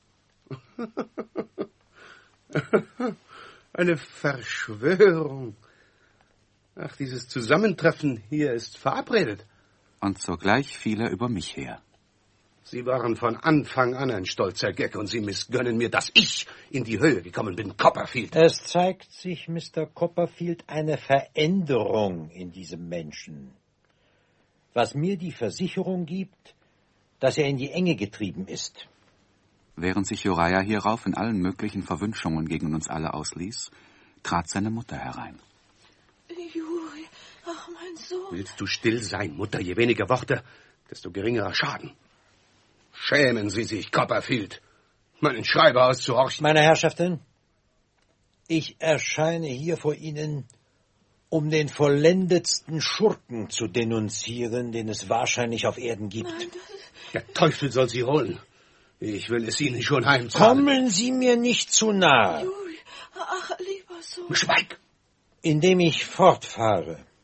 Eine Verschwörung. Ach, dieses Zusammentreffen hier ist verabredet. Und sogleich fiel er über mich her. Sie waren von Anfang an ein stolzer Geck und Sie missgönnen mir, dass ich in die Höhe gekommen bin, Copperfield. Es zeigt sich, Mister Copperfield, eine Veränderung in diesem Menschen, was mir die Versicherung gibt, dass er in die Enge getrieben ist. Während sich Uriah hierauf in allen möglichen Verwünschungen gegen uns alle ausließ, trat seine Mutter herein. Juri, ach mein Sohn. Willst du still sein, Mutter? Je weniger Worte, desto geringerer Schaden. Schämen Sie sich, Copperfield, meinen Schreiber auszuhorchen. Meine Herrschaften, ich erscheine hier vor Ihnen, um den vollendetsten Schurken zu denunzieren, den es wahrscheinlich auf Erden gibt. Nein, der Teufel soll Sie holen. Ich will es Ihnen schon heimzahlen. Kommen Sie mir nicht zu nahe. Juri, ach, lieber Sohn. Schweig! Indem ich fortfahre,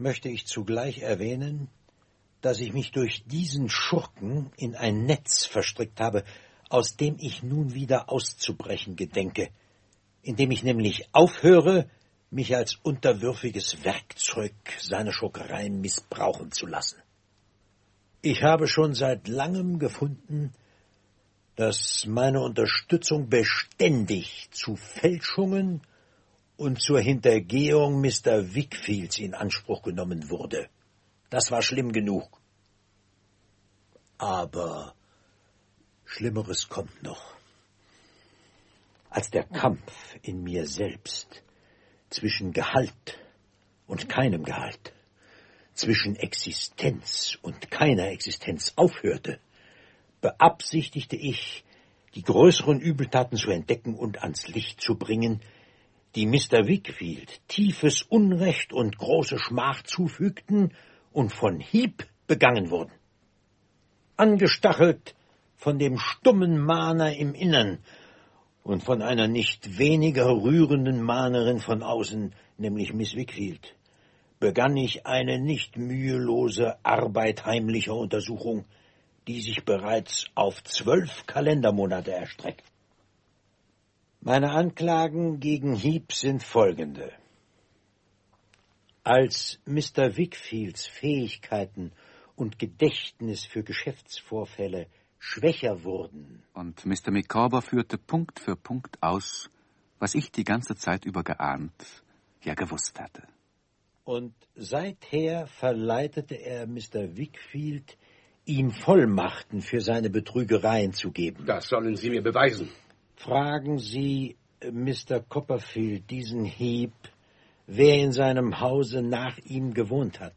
möchte ich zugleich erwähnen, dass ich mich durch diesen Schurken in ein Netz verstrickt habe, aus dem ich nun wieder auszubrechen gedenke, indem ich nämlich aufhöre, mich als unterwürfiges Werkzeug seiner Schurkerei missbrauchen zu lassen. Ich habe schon seit langem gefunden, dass meine Unterstützung beständig zu Fälschungen und zur Hintergehung Mister Wickfields in Anspruch genommen wurde. Das war schlimm genug. Aber Schlimmeres kommt noch. Als der Kampf in mir selbst zwischen Gehalt und keinem Gehalt, zwischen Existenz und keiner Existenz aufhörte, beabsichtigte ich, die größeren Übeltaten zu entdecken und ans Licht zu bringen, die Mister Wickfield tiefes Unrecht und große Schmach zufügten und von Heep begangen wurden. Angestachelt von dem stummen Mahner im Innern und von einer nicht weniger rührenden Mahnerin von außen, nämlich Miss Wickfield, begann ich eine nicht mühelose Arbeit heimlicher Untersuchung, die sich bereits auf zwölf Kalendermonate erstreckt. Meine Anklagen gegen Heep sind folgende. Als Mister Wickfields Fähigkeiten und Gedächtnis für Geschäftsvorfälle schwächer wurden. Und Mister Micawber führte Punkt für Punkt aus, was ich die ganze Zeit über geahnt, ja gewusst hatte. Und seither verleitete er Mister Wickfield, ihm Vollmachten für seine Betrügereien zu geben. Das sollen Sie mir beweisen. Fragen Sie Mister Copperfield, diesen Heep, wer in seinem Hause nach ihm gewohnt hat.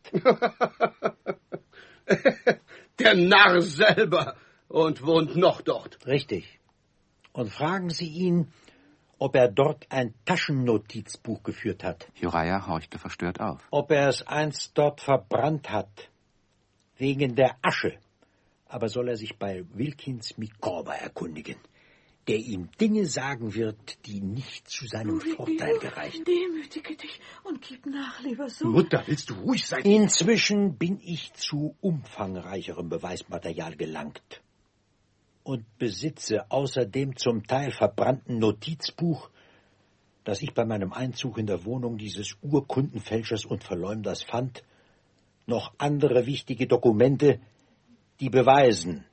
Der Narr selber und wohnt noch dort. Richtig. Und fragen Sie ihn, ob er dort ein Taschennotizbuch geführt hat. Uriah horchte verstört auf. Ob er es einst dort verbrannt hat, wegen der Asche. Aber soll er sich bei Wilkins Micawber erkundigen, der ihm Dinge sagen wird, die nicht zu seinem Uriah, Vorteil gereichen. Demütige dich und gib nach, lieber Sohn. Mutter, willst du ruhig sein? Inzwischen bin ich zu umfangreicherem Beweismaterial gelangt und besitze außer dem zum Teil verbrannten Notizbuch, das ich bei meinem Einzug in der Wohnung dieses Urkundenfälschers und Verleumders fand, noch andere wichtige Dokumente, die beweisen.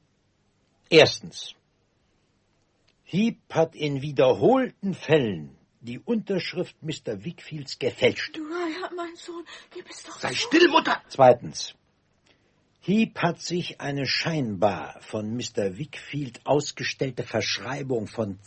Erstens. Heep hat in wiederholten Fällen die Unterschrift Mister Wickfields gefälscht. Uriah, mein Sohn, gib es doch. Sei still, Mutter! Zweitens. Heep hat sich eine scheinbar von Mister Wickfield ausgestellte Verschreibung von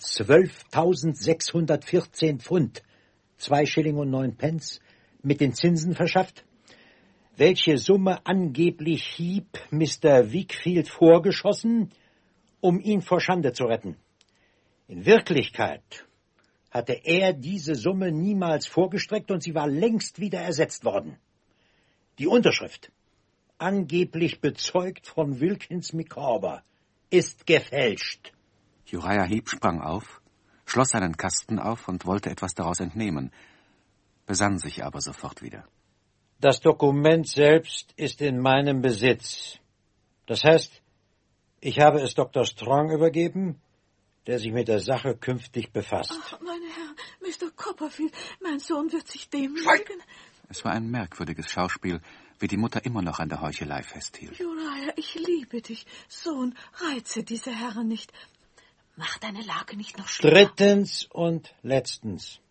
zwölftausendsechshundertvierzehn Pfund, zwei Schilling und neun Pence, mit den Zinsen verschafft, welche Summe angeblich Heep Mister Wickfield vorgeschossen, um ihn vor Schande zu retten. In Wirklichkeit hatte er diese Summe niemals vorgestreckt und sie war längst wieder ersetzt worden. Die Unterschrift, angeblich bezeugt von Wilkins Micawber, ist gefälscht. Uriah Heep sprang auf, schloss seinen Kasten auf und wollte etwas daraus entnehmen, besann sich aber sofort wieder. Das Dokument selbst ist in meinem Besitz. Das heißt, ich habe es Doktor Strong übergeben, der sich mit der Sache künftig befasst. Ach, meine Herren, Mister Copperfield, mein Sohn wird sich demütigen. Es war ein merkwürdiges Schauspiel, wie die Mutter immer noch an der Heuchelei festhielt. Uriah, ich liebe dich. Sohn, reize diese Herren nicht. Mach deine Lage nicht noch schlimmer. Drittens und letztens.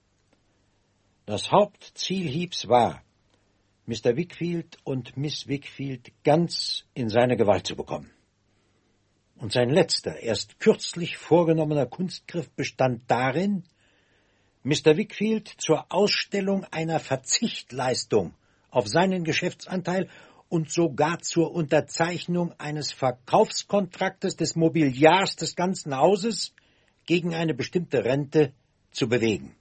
Das Hauptziel Heeps war, Mister Wickfield und Miss Wickfield ganz in seine Gewalt zu bekommen. Und sein letzter, erst kürzlich vorgenommener Kunstgriff bestand darin, Mister Wickfield zur Ausstellung einer Verzichtleistung auf seinen Geschäftsanteil und sogar zur Unterzeichnung eines Verkaufskontraktes des Mobiliars des ganzen Hauses gegen eine bestimmte Rente zu bewegen.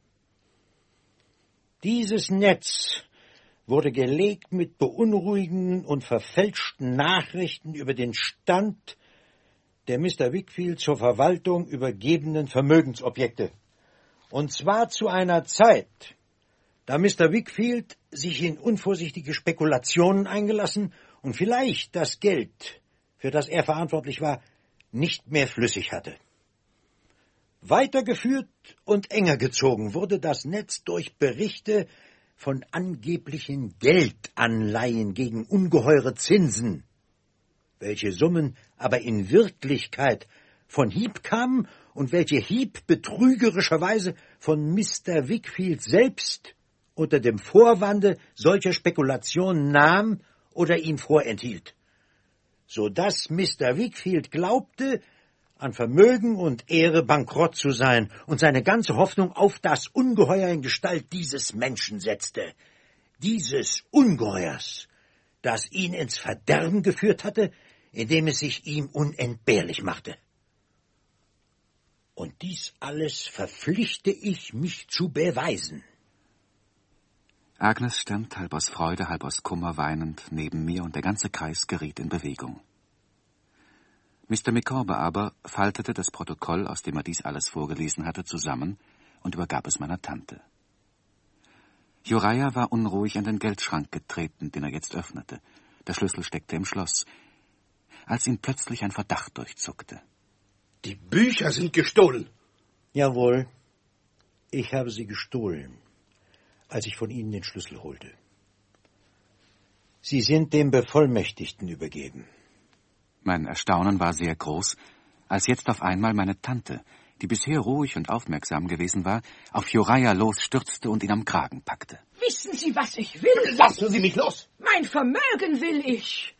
Dieses Netz wurde gelegt mit beunruhigenden und verfälschten Nachrichten über den Stand der Mister Wickfield zur Verwaltung übergebenen Vermögensobjekte. Und zwar zu einer Zeit, da Mister Wickfield sich in unvorsichtige Spekulationen eingelassen und vielleicht das Geld, für das er verantwortlich war, nicht mehr flüssig hatte. Weitergeführt und enger gezogen wurde das Netz durch Berichte von angeblichen Geldanleihen gegen ungeheure Zinsen, welche Summen aber in Wirklichkeit von Heep kamen und welche Heep betrügerischerweise von Mister Wickfield selbst unter dem Vorwande solcher Spekulationen nahm oder ihm vorenthielt, so dass Mister Wickfield glaubte, an Vermögen und Ehre bankrott zu sein und seine ganze Hoffnung auf das Ungeheuer in Gestalt dieses Menschen setzte, dieses Ungeheuers, das ihn ins Verderben geführt hatte, indem es sich ihm unentbehrlich machte. Und dies alles verpflichte ich mich zu beweisen. Agnes stand halb aus Freude, halb aus Kummer weinend neben mir, und der ganze Kreis geriet in Bewegung. Mister Micawber aber faltete das Protokoll, aus dem er dies alles vorgelesen hatte, zusammen und übergab es meiner Tante. Uriah war unruhig an den Geldschrank getreten, den er jetzt öffnete. Der Schlüssel steckte im Schloss, als ihn plötzlich ein Verdacht durchzuckte. Die Bücher sind gestohlen. Jawohl, ich habe sie gestohlen, als ich von Ihnen den Schlüssel holte. Sie sind dem Bevollmächtigten übergeben. Mein Erstaunen war sehr groß, als jetzt auf einmal meine Tante, die bisher ruhig und aufmerksam gewesen war, auf Uriah losstürzte und ihn am Kragen packte. Wissen Sie, was ich will? Lassen Sie mich los! Mein Vermögen will ich!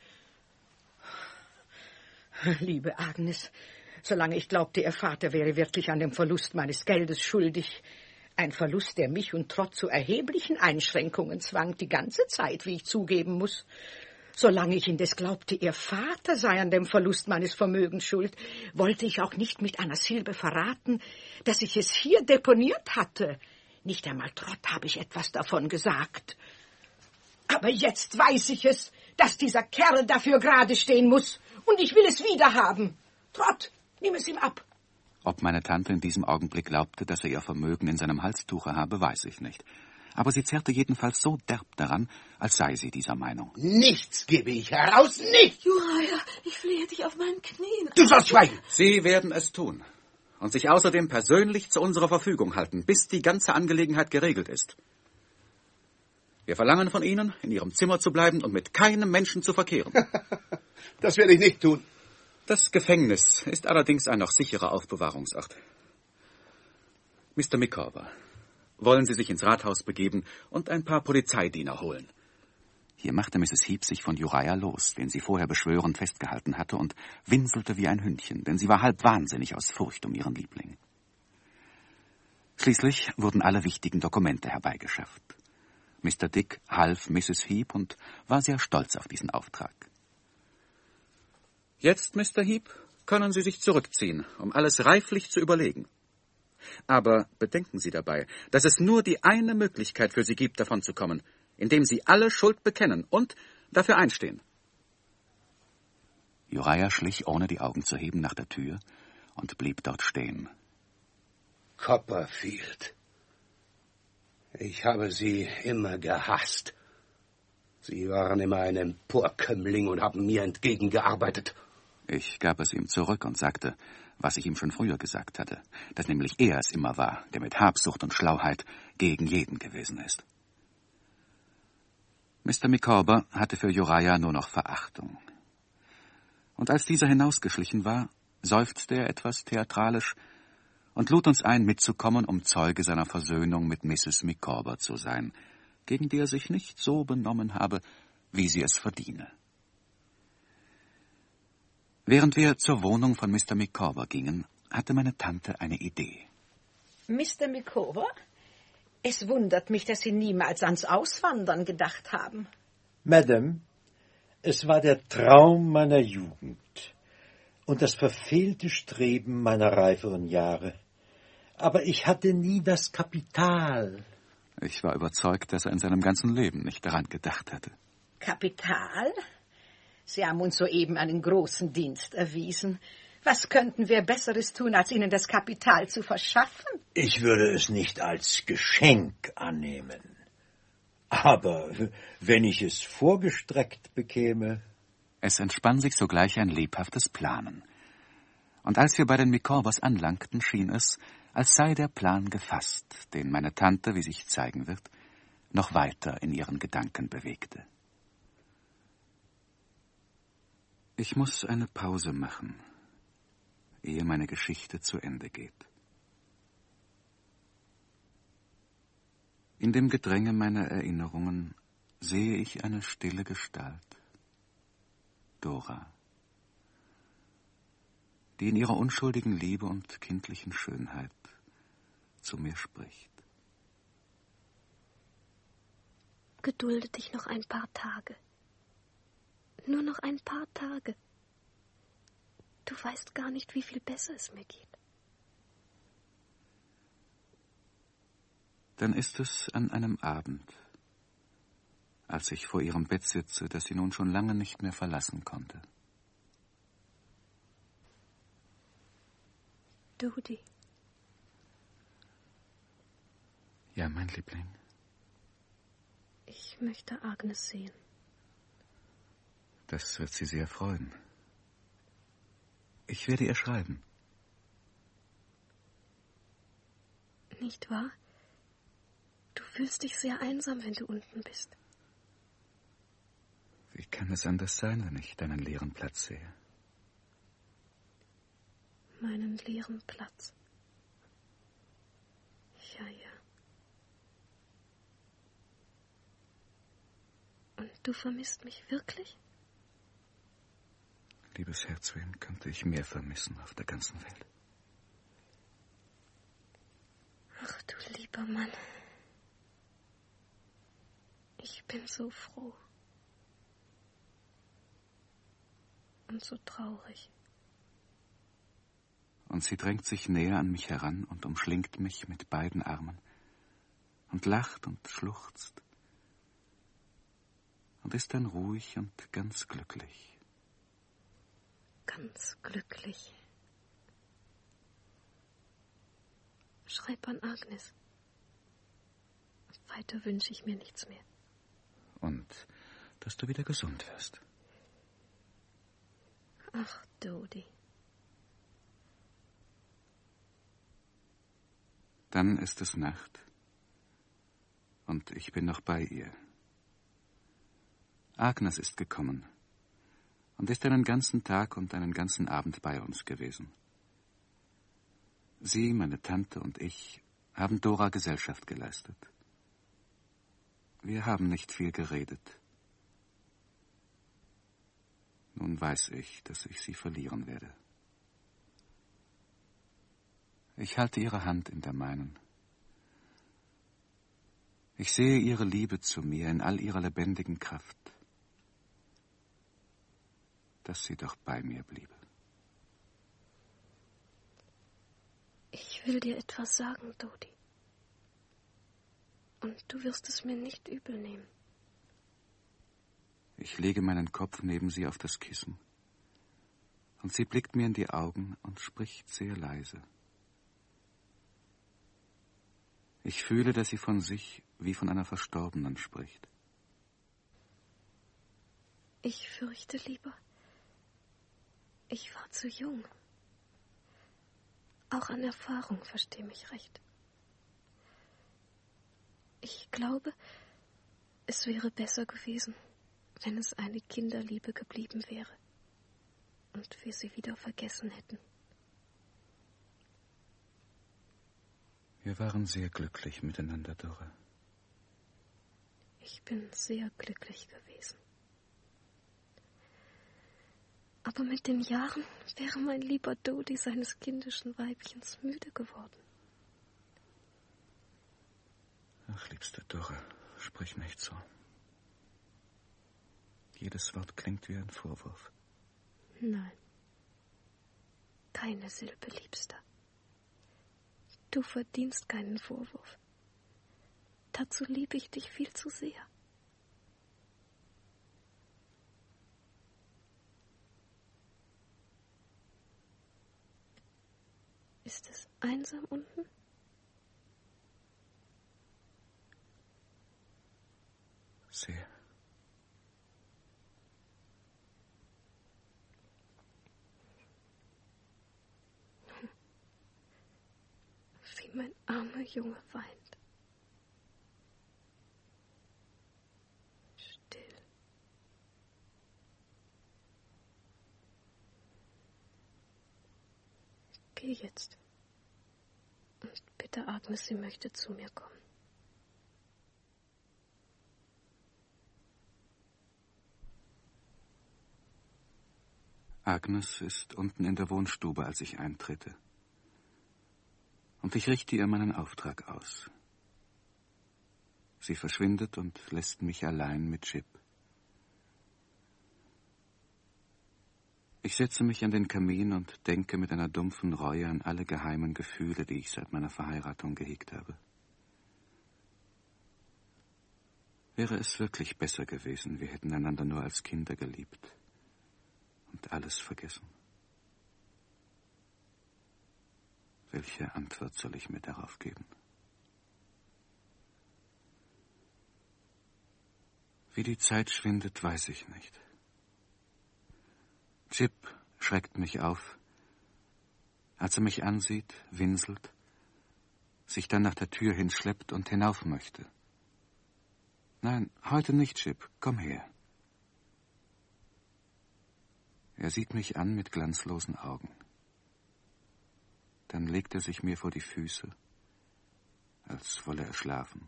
Liebe Agnes, solange ich glaubte, Ihr Vater wäre wirklich an dem Verlust meines Geldes schuldig, ein Verlust, der mich und Trott zu erheblichen Einschränkungen zwang, die ganze Zeit, wie ich zugeben muss. Solange ich indes glaubte, Ihr Vater sei an dem Verlust meines Vermögens schuld, wollte ich auch nicht mit einer Silbe verraten, dass ich es hier deponiert hatte. Nicht einmal Trott habe ich etwas davon gesagt. Aber jetzt weiß ich es, dass dieser Kerl dafür gerade stehen muss, und ich will es wiederhaben. Trott, nimm es ihm ab. Ob meine Tante in diesem Augenblick glaubte, dass er ihr Vermögen in seinem Halstuche habe, weiß ich nicht. Aber sie zerrte jedenfalls so derb daran, als sei sie dieser Meinung. Nichts gebe ich heraus, nicht! Uriah, ich flehe dich auf meinen Knien. Du sollst schweigen! Sie werden es tun und sich außerdem persönlich zu unserer Verfügung halten, bis die ganze Angelegenheit geregelt ist. Wir verlangen von Ihnen, in Ihrem Zimmer zu bleiben und mit keinem Menschen zu verkehren. Das werde ich nicht tun. Das Gefängnis ist allerdings ein noch sicherer Aufbewahrungsort. Mister Micawber, wollen Sie sich ins Rathaus begeben und ein paar Polizeidiener holen? Hier machte Misses Heep sich von Uriah los, den sie vorher beschwörend festgehalten hatte, und winselte wie ein Hündchen, denn sie war halb wahnsinnig aus Furcht um ihren Liebling. Schließlich wurden alle wichtigen Dokumente herbeigeschafft. Mister Dick half Misses Heep und war sehr stolz auf diesen Auftrag. Jetzt, Mister Heep, können Sie sich zurückziehen, um alles reiflich zu überlegen. Aber bedenken Sie dabei, dass es nur die eine Möglichkeit für Sie gibt, davonzukommen, indem Sie alle Schuld bekennen und dafür einstehen. Uriah schlich, ohne die Augen zu heben, nach der Tür und blieb dort stehen. Copperfield. Ich habe Sie immer gehasst. Sie waren immer ein Emporkömmling und haben mir entgegengearbeitet. Ich gab es ihm zurück und sagte, was ich ihm schon früher gesagt hatte, dass nämlich er es immer war, der mit Habsucht und Schlauheit gegen jeden gewesen ist. Mister Micawber hatte für Uriah nur noch Verachtung. Und als dieser hinausgeschlichen war, seufzte er etwas theatralisch und lud uns ein, mitzukommen, um Zeuge seiner Versöhnung mit Misses Micawber zu sein, gegen die er sich nicht so benommen habe, wie sie es verdiene. Während wir zur Wohnung von Mister Micawber gingen, hatte meine Tante eine Idee. Mister Micawber, es wundert mich, dass Sie niemals ans Auswandern gedacht haben. Madame, es war der Traum meiner Jugend und das verfehlte Streben meiner reiferen Jahre. Aber ich hatte nie das Kapital. Ich war überzeugt, dass er in seinem ganzen Leben nicht daran gedacht hatte. Kapital? Sie haben uns soeben einen großen Dienst erwiesen. Was könnten wir Besseres tun, als Ihnen das Kapital zu verschaffen? Ich würde es nicht als Geschenk annehmen. Aber wenn ich es vorgestreckt bekäme... Es entspann sich sogleich ein lebhaftes Planen. Und als wir bei den Micawbers anlangten, schien es, als sei der Plan gefasst, den meine Tante, wie sich zeigen wird, noch weiter in ihren Gedanken bewegte. Ich muss eine Pause machen, ehe meine Geschichte zu Ende geht. In dem Gedränge meiner Erinnerungen sehe ich eine stille Gestalt, Dora, die in ihrer unschuldigen Liebe und kindlichen Schönheit zu mir spricht. Gedulde dich noch ein paar Tage. Nur noch ein paar Tage. Du weißt gar nicht, wie viel besser es mir geht. Dann ist es an einem Abend, als ich vor ihrem Bett sitze, das sie nun schon lange nicht mehr verlassen konnte. Dodi. Ja, mein Liebling. Ich möchte Agnes sehen. Das wird sie sehr freuen. Ich werde ihr schreiben. Nicht wahr? Du fühlst dich sehr einsam, wenn du unten bist. Wie kann es anders sein, wenn ich deinen leeren Platz sehe? Meinen leeren Platz. Ja, ja. Und du vermisst mich wirklich? Liebes Herz, wen könnte ich mehr vermissen auf der ganzen Welt? Ach du lieber Mann. Ich bin so froh. Und so traurig. Und sie drängt sich näher an mich heran und umschlingt mich mit beiden Armen und lacht und schluchzt und ist dann ruhig und ganz glücklich. Ganz glücklich. Schreib an Agnes. Weiter wünsche ich mir nichts mehr. Und dass du wieder gesund wirst. Ach, Dodi. Dann ist es Nacht und ich bin noch bei ihr. Agnes ist gekommen und ist einen ganzen Tag und einen ganzen Abend bei uns gewesen. Sie, meine Tante und ich haben Dora Gesellschaft geleistet. Wir haben nicht viel geredet. Nun weiß ich, dass ich sie verlieren werde. Ich halte ihre Hand in der meinen. Ich sehe ihre Liebe zu mir in all ihrer lebendigen Kraft. Dass sie doch bei mir bliebe. Ich will dir etwas sagen, Dodi. Und du wirst es mir nicht übel nehmen. Ich lege meinen Kopf neben sie auf das Kissen. Und sie blickt mir in die Augen und spricht sehr leise. Ich fühle, dass sie von sich wie von einer Verstorbenen spricht. Ich fürchte lieber, ich war zu jung. Auch an Erfahrung, versteh mich recht. Ich glaube, es wäre besser gewesen, wenn es eine Kinderliebe geblieben wäre und wir sie wieder vergessen hätten. Wir waren sehr glücklich miteinander, Dora. Ich bin sehr glücklich gewesen. Aber mit den Jahren wäre mein lieber Dodi seines kindischen Weibchens müde geworden. Ach, liebste Dora, sprich nicht so. Jedes Wort klingt wie ein Vorwurf. Nein, keine Silbe, Liebster. Du verdienst keinen Vorwurf. Dazu liebe ich dich viel zu sehr. Ist es einsam unten? sehr. Wie mein armer Junge weint. Still. Ich gehe jetzt. Und bitte Agnes, sie möchte zu mir kommen. Agnes ist unten in der Wohnstube, als ich eintrete. Und ich richte ihr meinen Auftrag aus. Sie verschwindet und lässt mich allein mit Chip. Ich setze mich an den Kamin und denke mit einer dumpfen Reue an alle geheimen Gefühle, die ich seit meiner Verheiratung gehegt habe. Wäre es wirklich besser gewesen, wir hätten einander nur als Kinder geliebt und alles vergessen? Welche Antwort soll ich mir darauf geben? Wie die Zeit schwindet, weiß ich nicht. Chip schreckt mich auf, als er mich ansieht, winselt, sich dann nach der Tür hinschleppt und hinauf möchte. Nein, heute nicht, Chip, komm her. Er sieht mich an mit glanzlosen Augen. Dann legt er sich mir vor die Füße, als wolle er schlafen,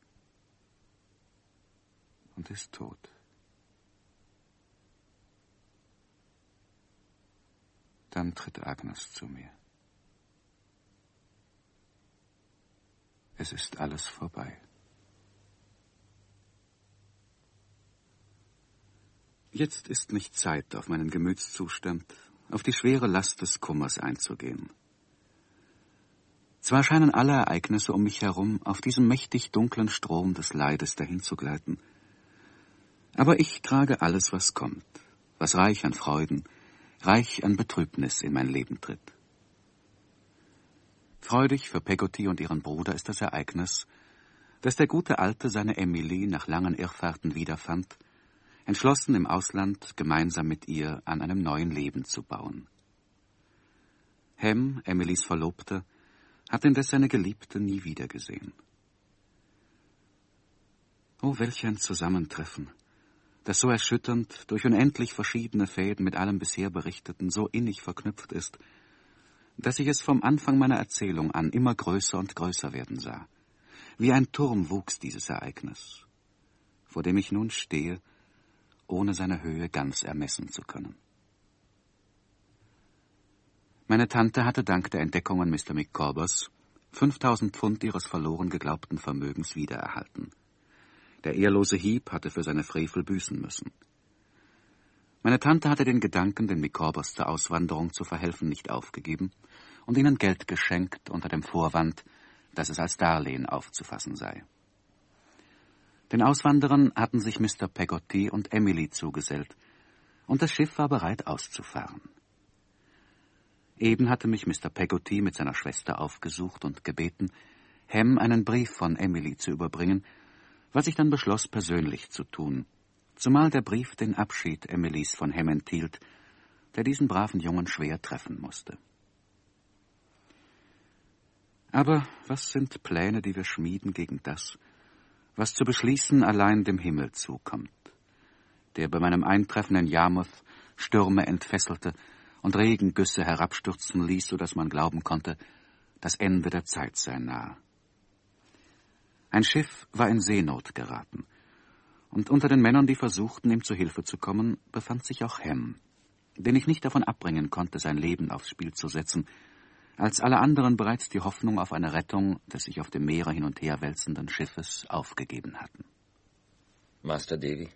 und ist tot. Dann tritt Agnes zu mir. Es ist alles vorbei. Jetzt ist nicht Zeit, auf meinen Gemütszustand, auf die schwere Last des Kummers einzugehen. Zwar scheinen alle Ereignisse um mich herum auf diesem mächtig dunklen Strom des Leides dahinzugleiten, aber ich trage alles, was kommt, was reich an Freuden, reich an Betrübnis in mein Leben tritt. Freudig für Peggotty und ihren Bruder ist das Ereignis, dass der gute Alte seine Emily nach langen Irrfahrten wiederfand, entschlossen im Ausland gemeinsam mit ihr an einem neuen Leben zu bauen. Hem, Emilys Verlobter, hat indes seine Geliebte nie wiedergesehen. Oh, welch ein Zusammentreffen, das so erschütternd durch unendlich verschiedene Fäden mit allem bisher Berichteten so innig verknüpft ist, dass ich es vom Anfang meiner Erzählung an immer größer und größer werden sah. Wie ein Turm wuchs dieses Ereignis, vor dem ich nun stehe, ohne seine Höhe ganz ermessen zu können. Meine Tante hatte dank der Entdeckungen Mister Micawbers fünftausend Pfund ihres verloren geglaubten Vermögens wiedererhalten. Der ehrlose Heep hatte für seine Frevel büßen müssen. Meine Tante hatte den Gedanken, den Micawbers zur Auswanderung zu verhelfen, nicht aufgegeben und ihnen Geld geschenkt unter dem Vorwand, dass es als Darlehen aufzufassen sei. Den Auswanderern hatten sich Mister Peggotty und Emily zugesellt, und das Schiff war bereit auszufahren. Eben hatte mich Mister Peggotty mit seiner Schwester aufgesucht und gebeten, Hem einen Brief von Emily zu überbringen, was ich dann beschloss, persönlich zu tun, zumal der Brief den Abschied Emilys von Hem enthielt, der diesen braven Jungen schwer treffen musste. Aber was sind Pläne, die wir schmieden gegen das, was zu beschließen allein dem Himmel zukommt, der bei meinem Eintreffen in Yarmouth Stürme entfesselte und Regengüsse herabstürzen ließ, so dass man glauben konnte, das Ende der Zeit sei nahe. Ein Schiff war in Seenot geraten, und unter den Männern, die versuchten, ihm zu Hilfe zu kommen, befand sich auch Hem, den ich nicht davon abbringen konnte, sein Leben aufs Spiel zu setzen, als alle anderen bereits die Hoffnung auf eine Rettung des sich auf dem Meere hin und her wälzenden Schiffes aufgegeben hatten. Master Davy,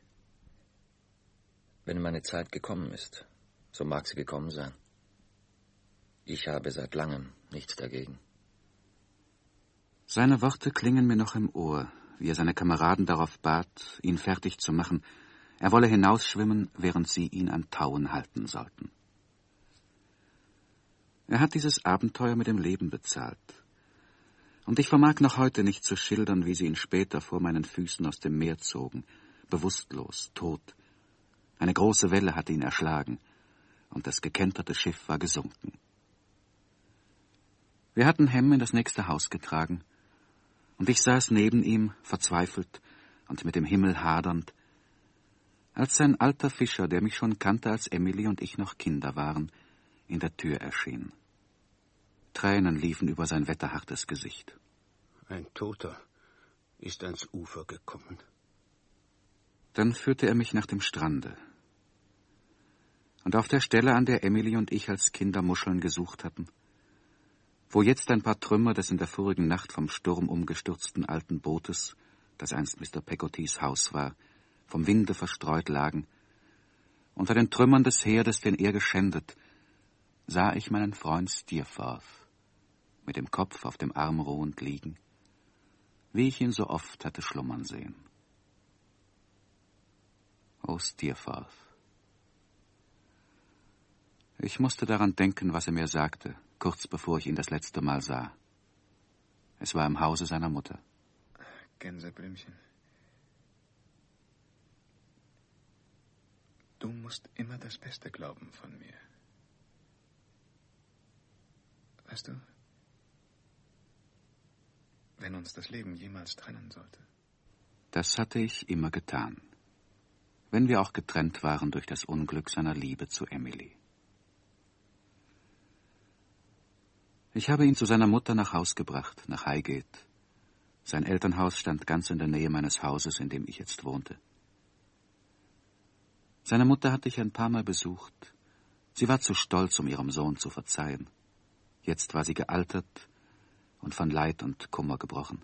wenn meine Zeit gekommen ist, so mag sie gekommen sein. Ich habe seit langem nichts dagegen. Seine Worte klingen mir noch im Ohr, wie er seine Kameraden darauf bat, ihn fertig zu machen. Er wolle hinausschwimmen, während sie ihn an Tauen halten sollten. Er hat dieses Abenteuer mit dem Leben bezahlt. Und ich vermag noch heute nicht zu schildern, wie sie ihn später vor meinen Füßen aus dem Meer zogen, bewusstlos, tot. Eine große Welle hatte ihn erschlagen, und das gekenterte Schiff war gesunken. Wir hatten Hem in das nächste Haus getragen, und ich saß neben ihm, verzweifelt und mit dem Himmel hadernd, als ein alter Fischer, der mich schon kannte, als Emily und ich noch Kinder waren, in der Tür erschien. Tränen liefen über sein wetterhartes Gesicht. Ein Toter ist ans Ufer gekommen. Dann führte er mich nach dem Strande. Und auf der Stelle, an der Emily und ich als Kinder Muscheln gesucht hatten, wo jetzt ein paar Trümmer des in der vorigen Nacht vom Sturm umgestürzten alten Bootes, das einst Mister Peggottys Haus war, vom Winde verstreut lagen, unter den Trümmern des Herdes, den er geschändet, sah ich meinen Freund Steerforth mit dem Kopf auf dem Arm ruhend liegen, wie ich ihn so oft hatte schlummern sehen. O Steerforth! Ich musste daran denken, was er mir sagte, kurz bevor ich ihn das letzte Mal sah. Es war im Hause seiner Mutter. Gänseblümchen. Du musst immer das Beste glauben von mir. Weißt du, wenn uns das Leben jemals trennen sollte. Das hatte ich immer getan, wenn wir auch getrennt waren durch das Unglück seiner Liebe zu Emily. Ich habe ihn zu seiner Mutter nach Haus gebracht, nach Highgate. Sein Elternhaus stand ganz in der Nähe meines Hauses, in dem ich jetzt wohnte. Seine Mutter hatte ich ein paar Mal besucht. Sie war zu stolz, um ihrem Sohn zu verzeihen. Jetzt war sie gealtert und von Leid und Kummer gebrochen.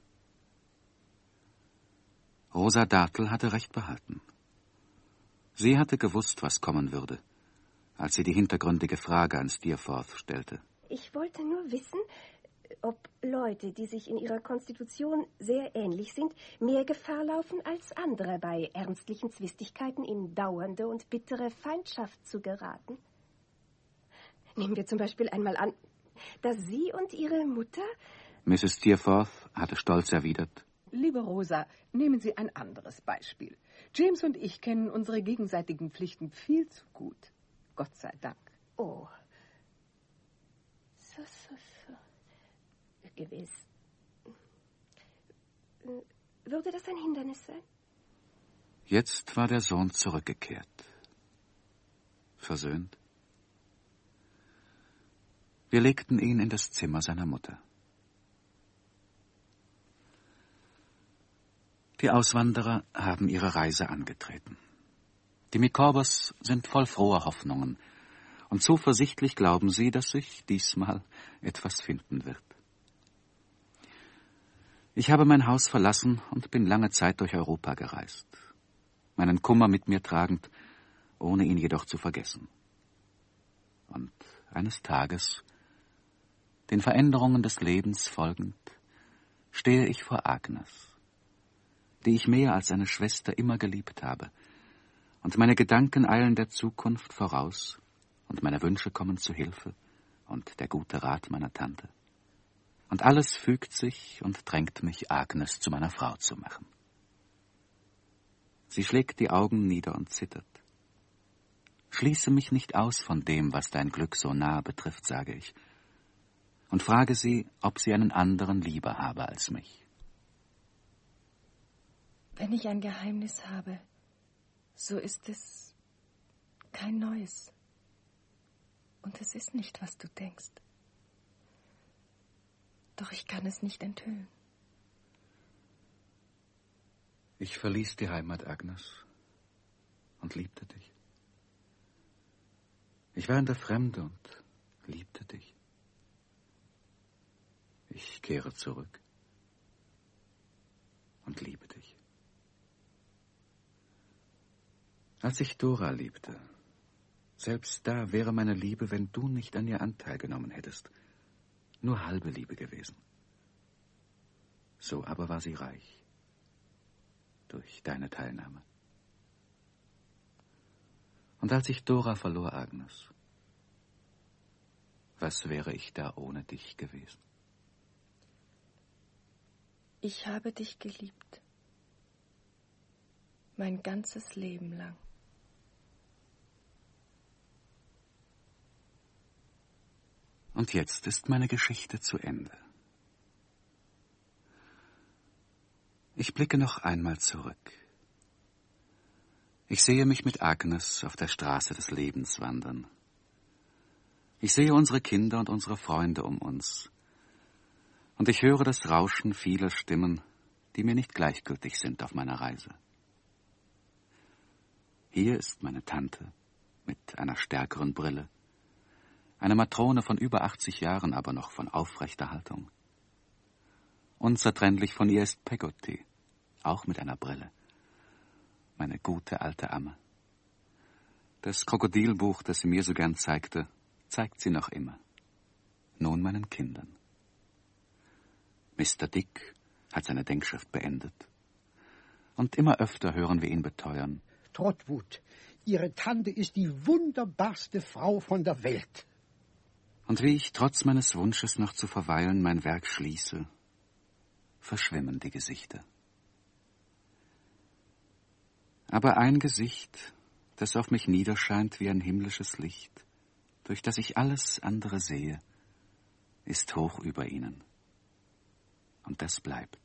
Rosa Dartle hatte recht behalten. Sie hatte gewusst, was kommen würde, als sie die hintergründige Frage an Steerforth stellte. Ich wollte nur wissen, ob Leute, die sich in ihrer Konstitution sehr ähnlich sind, mehr Gefahr laufen als andere, bei ernstlichen Zwistigkeiten in dauernde und bittere Feindschaft zu geraten. Nehmen wir zum Beispiel einmal an, dass Sie und Ihre Mutter... Misses Steerforth hatte stolz erwidert. Liebe Rosa, nehmen Sie ein anderes Beispiel. James und ich kennen unsere gegenseitigen Pflichten viel zu gut. Gott sei Dank. Oh. So, so, so. Gewiss. Würde das ein Hindernis sein? Jetzt war der Sohn zurückgekehrt. Versöhnt. Wir legten ihn in das Zimmer seiner Mutter. Die Auswanderer haben ihre Reise angetreten. Die Micawbers sind voll froher Hoffnungen, und zuversichtlich glauben sie, dass sich diesmal etwas finden wird. Ich habe mein Haus verlassen und bin lange Zeit durch Europa gereist, meinen Kummer mit mir tragend, ohne ihn jedoch zu vergessen. Und eines Tages, den Veränderungen des Lebens folgend, stehe ich vor Agnes, die ich mehr als eine Schwester immer geliebt habe, und meine Gedanken eilen der Zukunft voraus, und meine Wünsche kommen zu Hilfe, und der gute Rat meiner Tante. Und alles fügt sich und drängt mich, Agnes zu meiner Frau zu machen. Sie schlägt die Augen nieder und zittert. Schließe mich nicht aus von dem, was dein Glück so nahe betrifft, sage ich, und frage sie, ob sie einen anderen lieber habe als mich. Wenn ich ein Geheimnis habe, so ist es kein neues. Und es ist nicht, was du denkst. Doch ich kann es nicht enthüllen. Ich verließ die Heimat, Agnes, und liebte dich. Ich war in der Fremde und liebte dich. Ich kehre zurück und liebe dich. Als ich Dora liebte, selbst da wäre meine Liebe, wenn du nicht an ihr Anteil genommen hättest, nur halbe Liebe gewesen. So aber war sie reich, durch deine Teilnahme. Und als ich Dora verlor, Agnes, was wäre ich da ohne dich gewesen? Ich habe dich geliebt. Mein ganzes Leben lang. Und jetzt ist meine Geschichte zu Ende. Ich blicke noch einmal zurück. Ich sehe mich mit Agnes auf der Straße des Lebens wandern. Ich sehe unsere Kinder und unsere Freunde um uns. Und ich höre das Rauschen vieler Stimmen, die mir nicht gleichgültig sind auf meiner Reise. Hier ist meine Tante mit einer stärkeren Brille. Eine Matrone von über achtzig Jahren, aber noch von aufrechter Haltung. Unzertrennlich von ihr ist Peggotty, auch mit einer Brille. Meine gute alte Amme. Das Krokodilbuch, das sie mir so gern zeigte, zeigt sie noch immer. Nun meinen Kindern. Mister Dick hat seine Denkschrift beendet. Und immer öfter hören wir ihn beteuern. Trotwood, Ihre Tante ist die wunderbarste Frau von der Welt. Und wie ich trotz meines Wunsches noch zu verweilen mein Werk schließe, verschwimmen die Gesichter. Aber ein Gesicht, das auf mich niederscheint wie ein himmlisches Licht, durch das ich alles andere sehe, ist hoch über ihnen. Und das bleibt.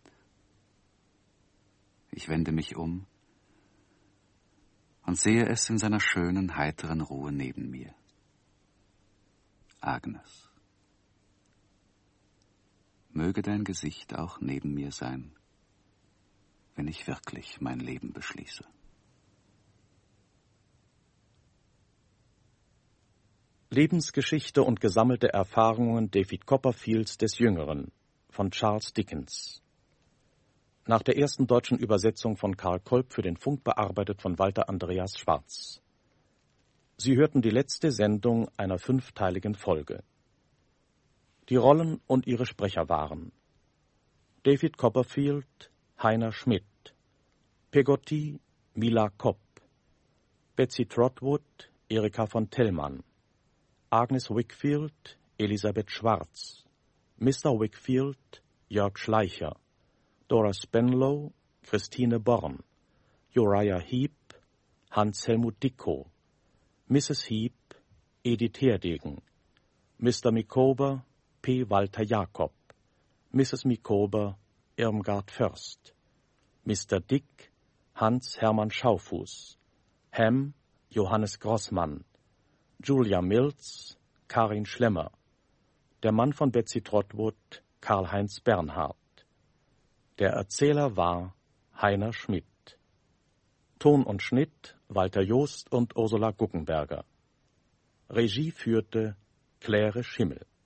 Ich wende mich um und sehe es in seiner schönen, heiteren Ruhe neben mir. Agnes. Möge dein Gesicht auch neben mir sein, wenn ich wirklich mein Leben beschließe. Lebensgeschichte und gesammelte Erfahrungen David Copperfields des Jüngeren von Charles Dickens. Nach der ersten deutschen Übersetzung von Karl Kolb für den Funk bearbeitet von Walter Andreas Schwarz. Sie hörten die letzte Sendung einer fünfteiligen Folge. Die Rollen und ihre Sprecher waren David Copperfield, Heiner Schmidt, Peggotty, Mila Kopp, Betsy Trotwood, Erika von Tellmann, Agnes Wickfield, Elisabeth Schwarz, Mister Wickfield, Jörg Schleicher, Dora Spenlow, Christine Born, Uriah Heep, Hans-Helmut Dickow, Misses Heep, Edith Herdegen, Mister Mikober, P. Walter Jakob, Misses Mikober, Irmgard Först, Mister Dick, Hans-Hermann Schaufuß, Ham, Johannes Grossmann, Julia Mills, Karin Schlemmer, der Mann von Betsy Trotwood, Karl-Heinz Bernhard. Der Erzähler war Heiner Schmidt. Ton und Schnitt Walter Joost und Ursula Guckenberger. Regie führte Claire Schimmel.